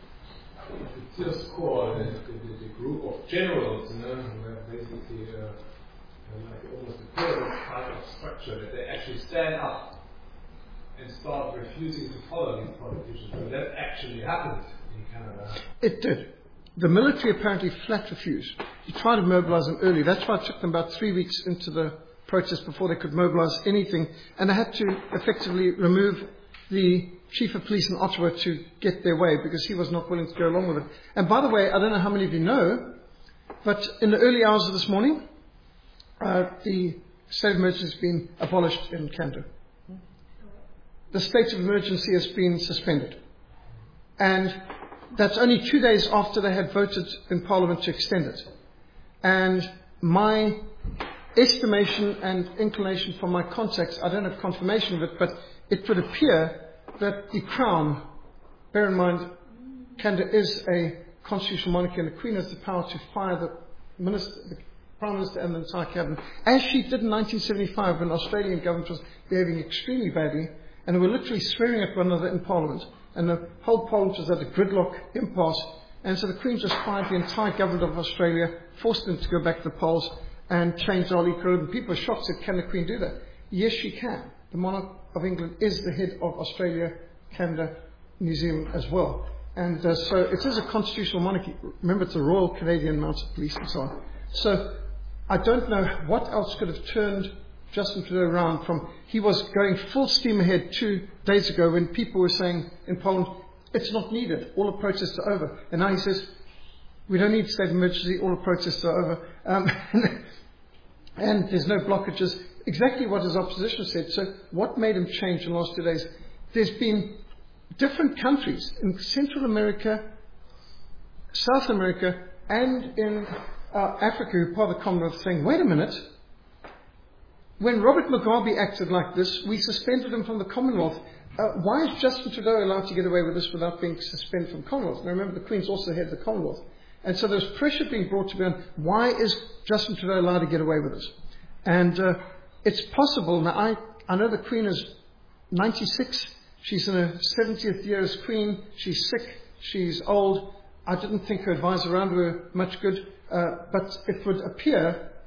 B: Tirscore, the group of generals, who have basically like almost a pyramid type of structure, that they actually stand up and start refusing to follow these politicians. So that actually happened in Canada.
A: It did. The military apparently flat refused. He tried to mobilize them early. That's why it took them about 3 weeks into the protest before they could mobilize anything. And they had to effectively remove the chief of police in Ottawa to get their way, because he was not willing to go along with it. And by the way, I don't know how many of you know, but in the early hours of this morning, the state of emergency has been abolished in Canada. The state of emergency has been suspended. And that's only 2 days after they had voted in Parliament to extend it. And my estimation and inclination from my contacts, I don't have confirmation of it, but it would appear that the Crown, bear in mind, Canada is a constitutional monarchy, and the Queen has the power to fire the Prime Minister and the entire cabinet, as she did in 1975 when the Australian government was behaving extremely badly, and they were literally swearing at one another in Parliament, and the whole Parliament was at a gridlock impasse, and so the Queen just fired the entire government of Australia, forced them to go back to the polls, and changed our legal code. And people were shocked, said, can the Queen do that? Yes, she can. The monarch of England is the head of Australia, Canada, New Zealand as well. And so it is a constitutional monarchy. Remember, it's a Royal Canadian Mounted Police and so on. So I don't know what else could have turned Justin Trudeau around from, he was going full steam ahead 2 days ago when people were saying in Poland, it's not needed, all the protests are over. And now he says, we don't need state of emergency, all the protests are over. And there's no blockages. Exactly what his opposition said. So what made him change in the last 2 days? There's been different countries in Central America, South America, and in Africa, who are part of the Commonwealth, saying, wait a minute, when Robert Mugabe acted like this, we suspended him from the Commonwealth. Why is Justin Trudeau allowed to get away with this without being suspended from the Commonwealth? Now remember, the Queen's also head of the Commonwealth. And so there's pressure being brought to bear on, why is Justin Trudeau allowed to get away with this? And it's possible. Now, I know the Queen is 96. She's in her 70th year as Queen. She's sick. She's old. I didn't think her advisor around were much good. But it would appear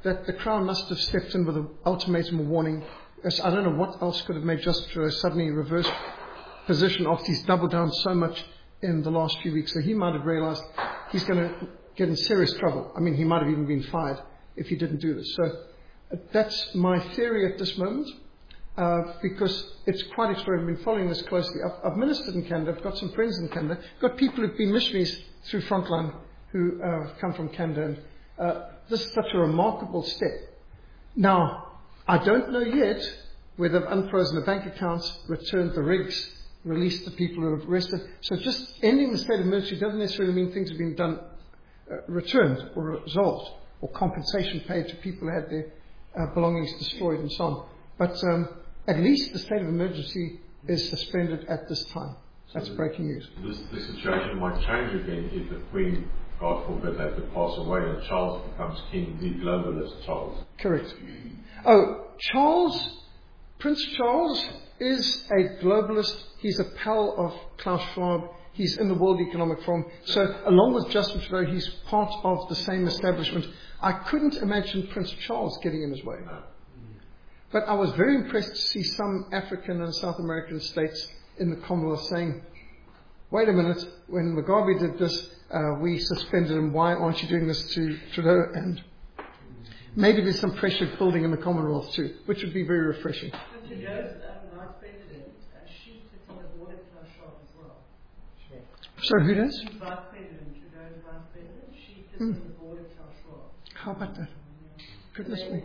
A: that the Crown must have stepped in with an ultimatum or warning. As I don't know what else could have made Justin Trudeau suddenly reverse position after he's doubled down so much in the last few weeks. So he might have realized he's going to get in serious trouble. I mean, he might have even been fired if he didn't do this. So that's my theory at this moment, because it's quite extraordinary. I've been following this closely. I've ministered in Canada. I've got some friends in Canada. I've got people who've been missionaries through Frontline who come from Canada. And this is such a remarkable step. Now, I don't know yet whether they've unfrozen the bank accounts, returned the rigs, released the people who are arrested. So just ending the state of emergency doesn't necessarily mean things have been done, returned or resolved, or compensation paid to people who had their belongings destroyed and so on. But at least the state of emergency is suspended at this time. That's breaking news.
C: The situation might change again if the Queen, God forbid, had to pass away and Charles becomes king, the globalist Charles.
A: Correct. Oh, Prince Charles is a globalist. He's a pal of Klaus Schwab. He's in the World Economic Forum. So along with Justin Trudeau, he's part of the same establishment. I couldn't imagine Prince Charles getting in his way.
C: No.
A: But I was very impressed to see some African and South American states in the Commonwealth saying, wait a minute, when Mugabe did this, we suspended him. Why aren't you doing this to Trudeau? And maybe there's some pressure building in the Commonwealth too, which would be very refreshing.
D: But Trudeau's vice president, she sits on the board of Klaus Schwab as well.
A: So who does?
D: She's vice president, Trudeau's vice president. She sits on the board of Klaus Schwab.
A: How about that? Goodness me.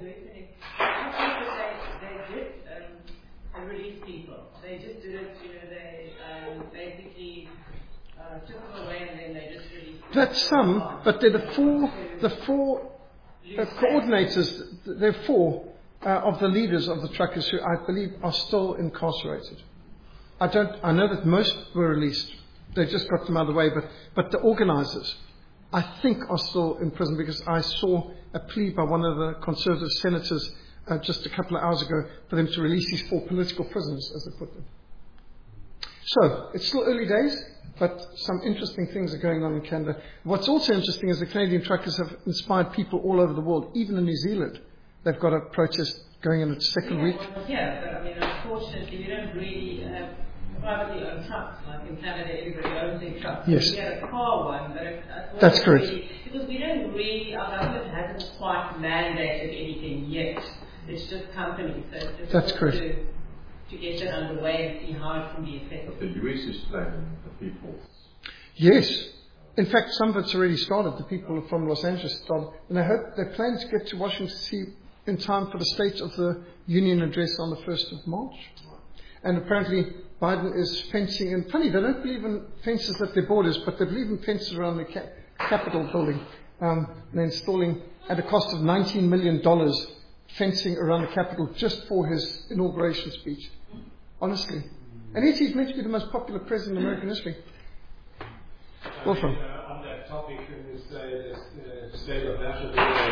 D: They did release people. They just did it, they basically took them away and then they just released them.
A: That's some, but they're the four coordinators, there are four of the leaders of the truckers who I believe are still incarcerated. I know that most were released. They just got them out of the way, but the organizers, I think, are still in prison, because I saw a plea by one of the Conservative senators just a couple of hours ago for them to release these 4 political prisoners, as they put them. So, it's still early days, but some interesting things are going on in Canada. What's also interesting is the Canadian truckers have inspired people all over the world, even in New Zealand. They've got a protest going in its second week.
D: Well, yeah, but I mean, unfortunately, we don't really have privately owned trucks. Like in Canada, everybody owns their trucks.
A: Yes.
D: We had a car one, but
A: That's correct.
D: Really, because we don't really, our government hasn't quite mandated anything yet. It's just companies. So it's just
A: That's correct.
D: To get that underway and see how it can be effective.
C: But the US is planning the people.
A: Yes. In fact, some of it's already started. The people from Los Angeles started. And they plan to get to Washington, D.C. in time for the State of the Union address on the 1st of March. And apparently Biden is fencing. And funny, they don't believe in fences at their borders, but they believe in fences around the Capitol building. They're installing, at a cost of $19 million, fencing around the Capitol just for his inauguration speech. Honestly. And yet he's meant to be the most popular president in American history. Wolfram.
B: On that topic, when you say the state of national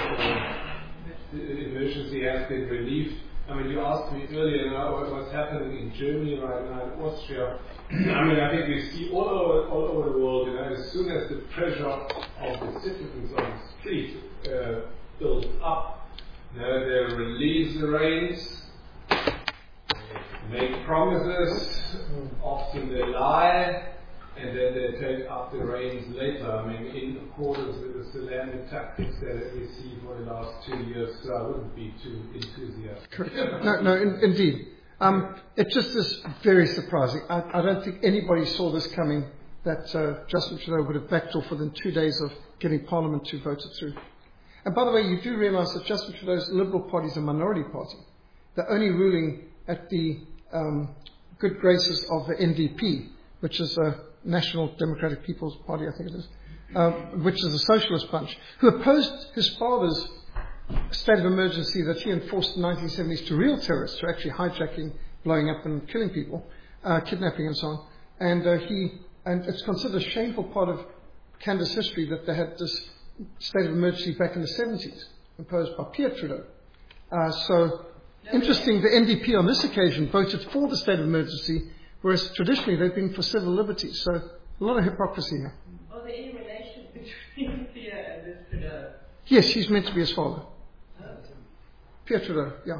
B: emergency has been relieved, I mean, you asked me earlier what's happening in Germany right now, in Austria. I mean, I think we see all over the world, as soon as the pressure of the citizens on the street builds up, they release the reins, make promises, often they lie, and then they take up the reins later. I mean, in accordance with the Salami tactics that we see for the last 2 years, so I wouldn't be too enthusiastic.
A: Correct. No, indeed. It just is very surprising. I don't think anybody saw this coming, that Justin Trudeau would have backed off within 2 days of getting Parliament to vote it through. And by the way, you do realise that Justin Trudeau's Liberal Party is a minority party. They're only ruling at the good graces of the NDP, which is a National Democratic People's Party, I think it is, which is a socialist bunch, who opposed his father's state of emergency that he enforced in the 1970s to real terrorists, to actually hijacking, blowing up and killing people, kidnapping and so on. And it's considered a shameful part of Canada's history that they had this state of emergency back in the 70s, imposed by Pierre Trudeau. Interesting, the NDP on this occasion voted for the state of emergency, whereas traditionally they've been for civil liberties. So a lot of hypocrisy here.
D: Was there any relation between Pierre and this Trudeau?
A: Yes, he's meant to be his father. Pietro, yeah.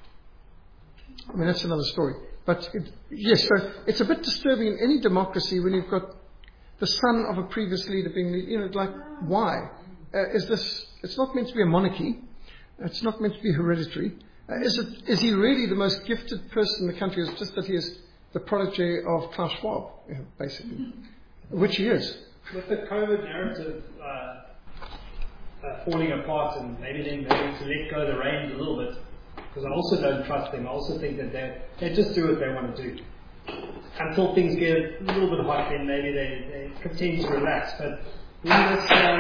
A: I mean, that's another story. But yes, so it's a bit disturbing in any democracy when you've got the son of a previous leader being, like, why? Is this, it's not meant to be a monarchy. It's not meant to be hereditary. Is he really the most gifted person in the country? It's just that he is the protege of Klaus Schwab, basically, which he is.
E: With the COVID narrative falling apart and maybe then maybe to let go the reins a little bit, because I also don't trust them. I also think that they just do what they want to do. Until things get a little bit hot, then maybe they continue to relax. But when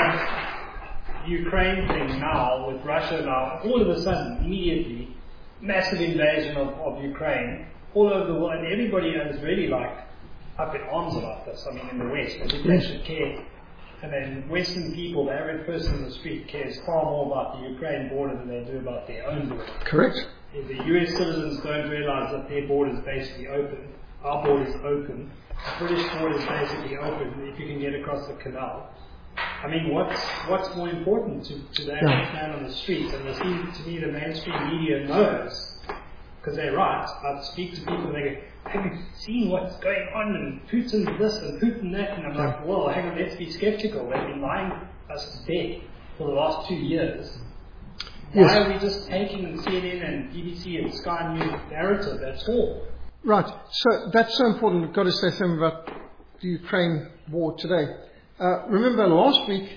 E: this Ukraine thing now, with Russia now, all of a sudden, immediately, massive invasion of Ukraine, all over the world, and everybody is really like up in arms about this. I mean, in the West, I think they should care. And then Western people, the average person in the street, cares far more about the Ukraine border than they do about their own border.
A: Correct.
E: If the US citizens don't realize that their border is basically open, our border is open, the British border is basically open if you can get across the canal. I mean, what's more important to the average man on the street? And to me, the mainstream media knows, because they're right. I speak to people and they go, have you seen what's going on, and Putin this and Putin that? And I'm like, well, hang on, let's be skeptical. They've been lying us to death for the last 2 years. Why are we just taking CNN and BBC and Sky News narrative? That's all.
A: Right. So that's so important. We've got to say something about the Ukraine war today. Remember last week,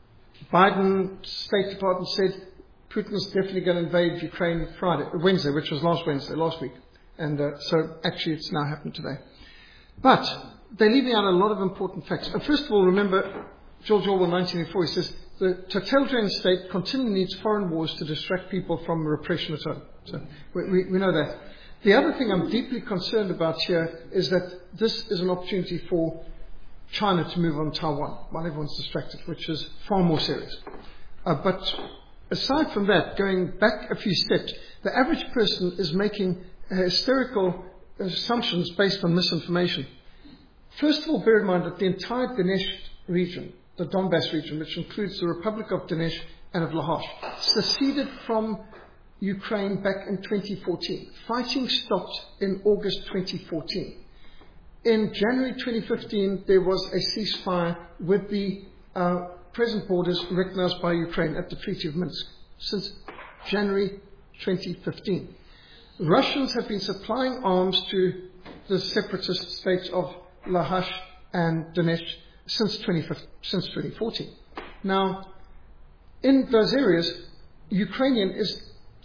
A: Biden State Department said Putin's definitely going to invade Ukraine Wednesday, which was last week. And so actually it's now happened today. But they're leaving out a lot of important facts. First of all, remember George Orwell 1984, he says, the totalitarian state continually needs foreign wars to distract people from repression at home. So we know that. The other thing I'm deeply concerned about here is that this is an opportunity for China to move on Taiwan while everyone's distracted, which is far more serious. But aside from that, going back a few steps, the average person is making hysterical assumptions based on misinformation. First of all, bear in mind that the entire Donetsk region, the Donbass region, which includes the Republic of Donetsk and of Luhansk, seceded from Ukraine back in 2014. Fighting stopped in August 2014. In January 2015, there was a ceasefire with the present borders recognized by Ukraine at the Treaty of Minsk since January 2015. Russians have been supplying arms to the separatist states of Luhansk and Donetsk since 2014. Now, in those areas, Ukrainian is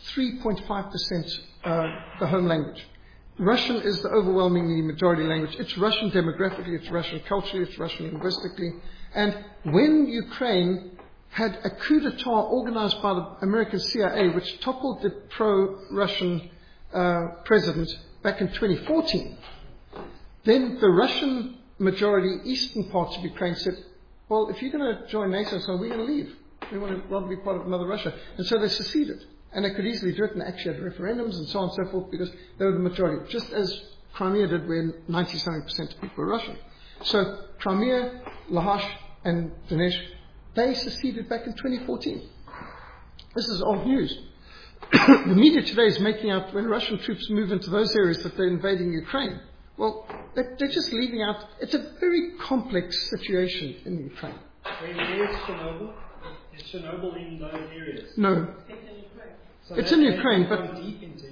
A: 3.5% the home language. Russian is the overwhelmingly majority language. It's Russian demographically, it's Russian culturally, it's Russian linguistically. And when Ukraine had a coup d'etat organized by the American CIA, which toppled the pro-Russian president back in 2014, then the Russian majority eastern parts of Ukraine said, well, if you're going to join NATO, so we're going to leave. We want to rather be part of another Russia. And so they seceded. And they could easily do it and actually had referendums and so on and so forth because they were the majority, just as Crimea did when 97% of people were Russian. So Crimea, Luhansk and Donetsk, they seceded back in 2014. This is old news. The media today is making out when Russian troops move into those areas that they're invading Ukraine. Well, they're just leaving out. It's a very complex situation in Ukraine.
E: Where is Chernobyl? Is Chernobyl in those areas?
A: No.
E: So
A: it's in Ukraine, but
E: deep into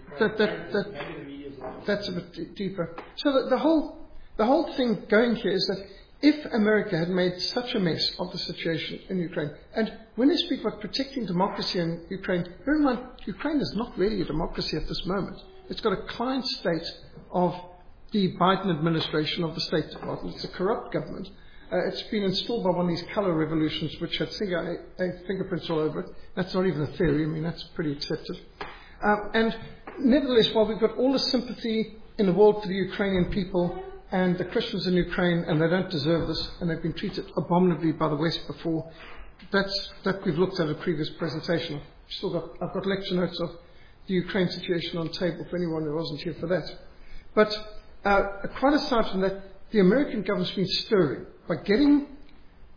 E: Ukraine.
A: That's a bit deeper. So the whole thing going here is that if America had made such a mess of the situation in Ukraine, and when they speak about protecting democracy in Ukraine, bear in mind, Ukraine is not really a democracy at this moment. It's got a client state of the Biden administration of the State Department. It's a corrupt government. It's been installed by one of these color revolutions which had fingerprints all over it. That's not even a theory. I mean, that's pretty accepted. And nevertheless, while we've got all the sympathy in the world for the Ukrainian people and the Christians in Ukraine, and they don't deserve this, and they've been treated abominably by the West before, that we've looked at a previous presentation. I've got lecture notes of the Ukraine situation on the table for anyone who wasn't here for that. But quite aside from that, the American government's been stirring by getting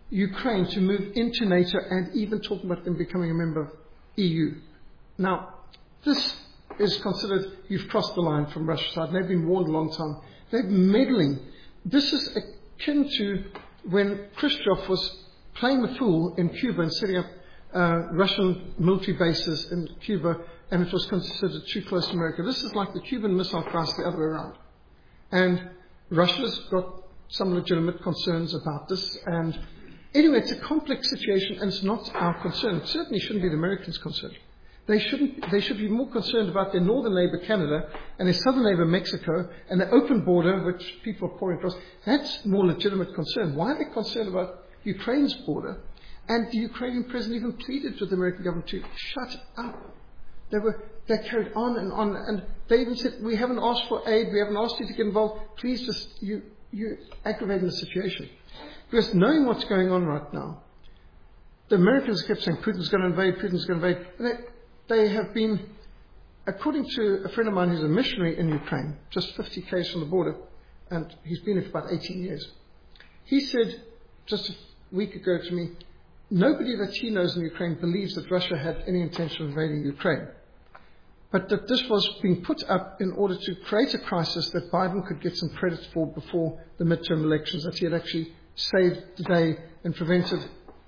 A: Ukraine to move into NATO and even talking about them becoming a member of EU. Now, This is considered, you've crossed the line from Russia's side. They've been warned a long time. They're meddling. This is akin to when Khrushchev was playing the fool in Cuba and setting up Russian military bases in Cuba, and it was considered too close to America. This is like the Cuban Missile Crisis the other way around. And Russia's got some legitimate concerns about this. And anyway, it's a complex situation, and it's not our concern. It certainly shouldn't be the Americans' concern. They should be more concerned about their northern neighbour Canada and their southern neighbour Mexico and the open border which people are pouring across. That's more legitimate concern. Why are they concerned about Ukraine's border? And the Ukrainian president even pleaded with the American government to shut up. They carried on, and they even said, we haven't asked for aid, we haven't asked you to get involved. Please just, you're aggravating the situation. Because knowing what's going on right now, the Americans kept saying Putin's going to invade, Putin's going to invade. And they have been, according to a friend of mine who's a missionary in Ukraine, just 50 k's from the border, and he's been here for about 18 years. He said just a week ago to me, nobody that he knows in Ukraine believes that Russia had any intention of invading Ukraine. But that this was being put up in order to create a crisis that Biden could get some credit for before the midterm elections, that he had actually saved the day and prevented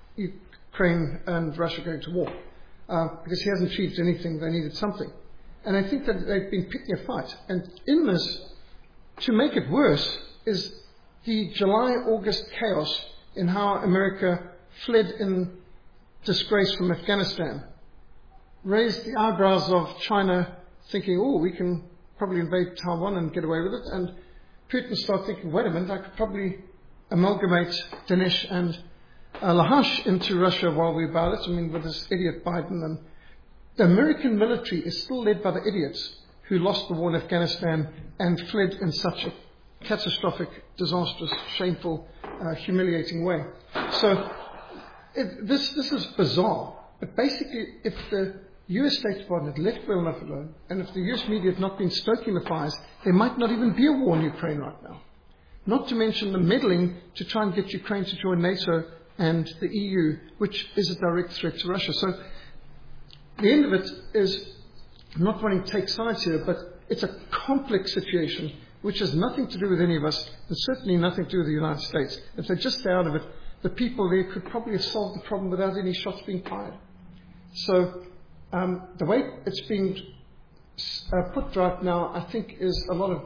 A: Ukraine and Russia going to war. Because he hasn't achieved anything, they needed something. And I think that they've been picking a fight. And in this, to make it worse, is the July-August chaos in how America fled in disgrace from Afghanistan. Raised the eyebrows of China, thinking, oh, we can probably invade Taiwan and get away with it. And Putin started thinking, wait a minute, I could probably amalgamate Daesh and Lahash into Russia while we're about it. I mean, with this idiot Biden. And the American military is still led by the idiots who lost the war in Afghanistan and fled in such a catastrophic, disastrous, shameful, humiliating way. So this is bizarre. But basically, if the US State Department had left well enough alone, and if the US media had not been stoking the fires, there might not even be a war in Ukraine right now. Not to mention the meddling to try and get Ukraine to join NATO and the EU, which is a direct threat to Russia. So the end of it is, I'm not wanting to take sides here, but it's a complex situation which has nothing to do with any of us, and certainly nothing to do with the United States. If they just stay out of it, the people there could probably have solved the problem without any shots being fired. So the way it's being put right now, I think, is a lot of,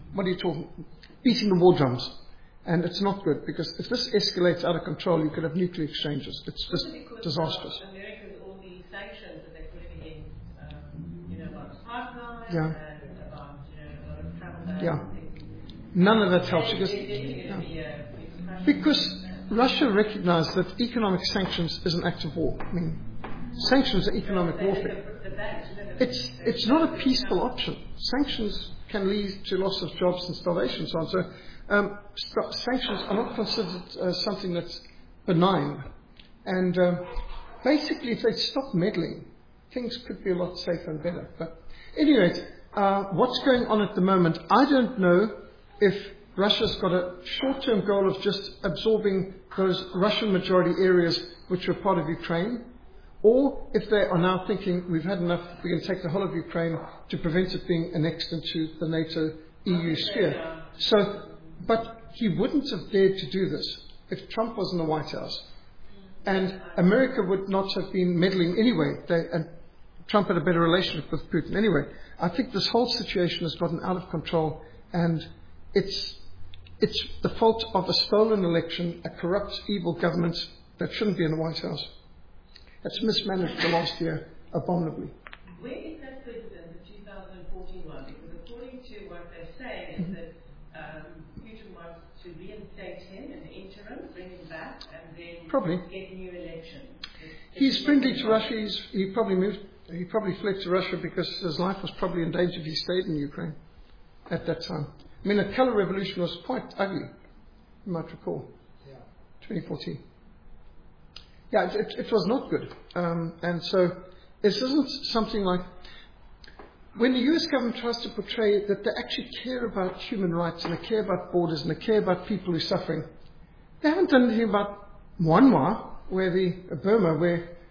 A: beating the war drums. And it's not good, because if this escalates out of control, you could have nuclear exchanges. It's just disastrous.
D: America's all the sanctions that they're putting against, about pipeline
A: Yeah.
D: and about, a lot of travel bans.
A: Yeah. None of that helps. Because Russia recognized that economic sanctions is an act of war. I mean, sanctions are economic warfare. It's not a peaceful option. Sanctions can lead to loss of jobs and starvation and so on. So sanctions are not considered something that's benign. And basically, if they stop meddling, things could be a lot safer and better. But anyway, what's going on at the moment, I don't know if Russia's got a short-term goal of just absorbing those Russian-majority areas which were part of Ukraine, or if they are now thinking, we've had enough, we can take the whole of Ukraine to prevent it being annexed into the NATO EU sphere. So, but he wouldn't have dared to do this if Trump was in the White House. And America would not have been meddling anyway. And Trump had a better relationship with Putin anyway. I think this whole situation has gotten out of control, and it's the fault of a stolen election, a corrupt, evil government that shouldn't be in the White House. It's mismanaged the last year abominably.
D: Where is that president, the 2014 one? Because according to what they're saying is that Putin wants to reinstate him in the interim, bring him back, and then get new elections.
A: He's friendly to Russia. He probably fled to Russia because his life was probably in danger if he stayed in Ukraine at that time. I mean, the colour revolution was quite ugly, you might recall. 2014. Yeah, it was not good. And so this isn't something like, when the US government tries to portray that they actually care about human rights and they care about borders and they care about people who are suffering, they haven't done anything about Myanmar, Burma, where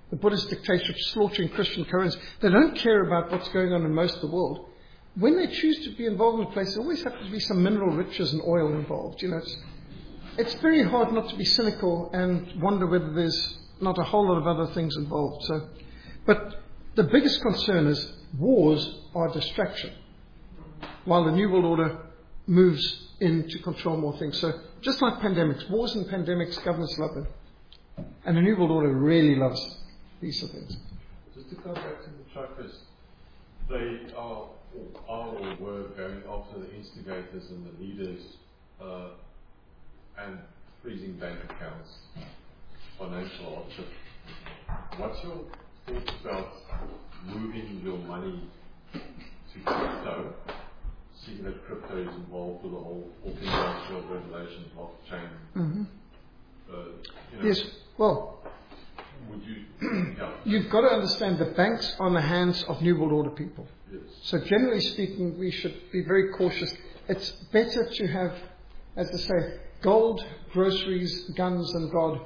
A: the Buddhist dictatorship slaughtering Christian Koreans. They don't care about what's going on in most of the world. When they choose to be involved in a place, there always happens to be some mineral riches and oil involved. It's very hard not to be cynical and wonder whether there's not a whole lot of other things involved. But the biggest concern is wars are a distraction, while the New World Order moves in to control more things. So just like pandemics, wars and pandemics, governments love them. And the New World Order really loves these sort of things.
C: Just to go back to the truckers, they are or were going after the instigators and the leaders and freezing bank accounts, financial hardship. What's your thoughts about moving your money to crypto, seeing that crypto is involved with the whole industrial revelation, blockchain?
A: Mm-hmm. Yes, well,
C: would you?
A: You've got to understand the banks are in the hands of New World Order people.
C: Yes.
A: So generally speaking, we should be very cautious. It's better to have, as I say, gold, groceries, guns, and God.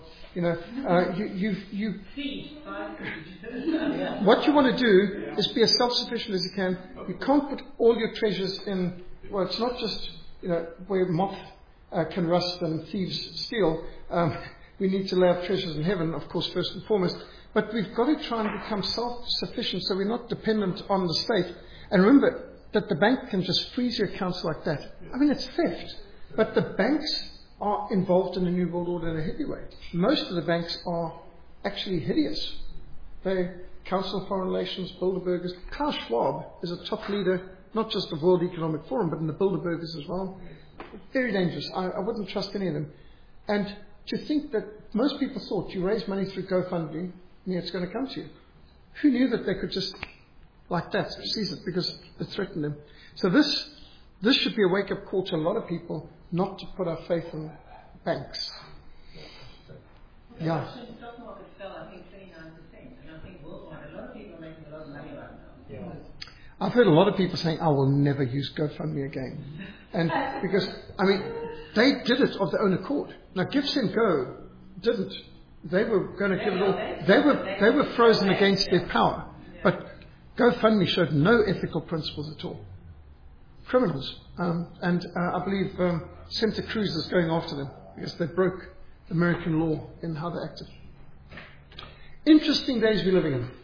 A: What you want to do is be as self-sufficient as you can. You can't put all your treasures in. Well, it's not just where moth can rust and thieves steal. We need to lay up treasures in heaven, of course, first and foremost. But we've got to try and become self-sufficient so we're not dependent on the state. And remember that the bank can just freeze your accounts like that. I mean, it's theft. But the banks are involved in the New World Order in a heavy way. Most of the banks are actually hideous. They're Council of Foreign Relations, Bilderbergers. Klaus Schwab is a top leader, not just of World Economic Forum, but in the Bilderbergers as well. Very dangerous. I wouldn't trust any of them. And to think that most people thought you raise money through GoFundMe, it's going to come to you. Who knew that they could just, like that, seize it because it threatened them? So this should be a wake-up call to a lot of people not to put our faith in banks. Yeah.
D: The stock market fell, I think, 29%. And I think worldwide, a lot of people are making a lot of money right now.
E: Yeah.
A: I've heard a lot of people saying, I will never use GoFundMe again. And because, they did it of their own accord. Now, GiveSendGo didn't. They were going to give it all. They were frozen against their power. But GoFundMe showed no ethical principles at all. Criminals. And I believe Senator Cruz is going after them because they broke American law in how they acted. Interesting days we're living in.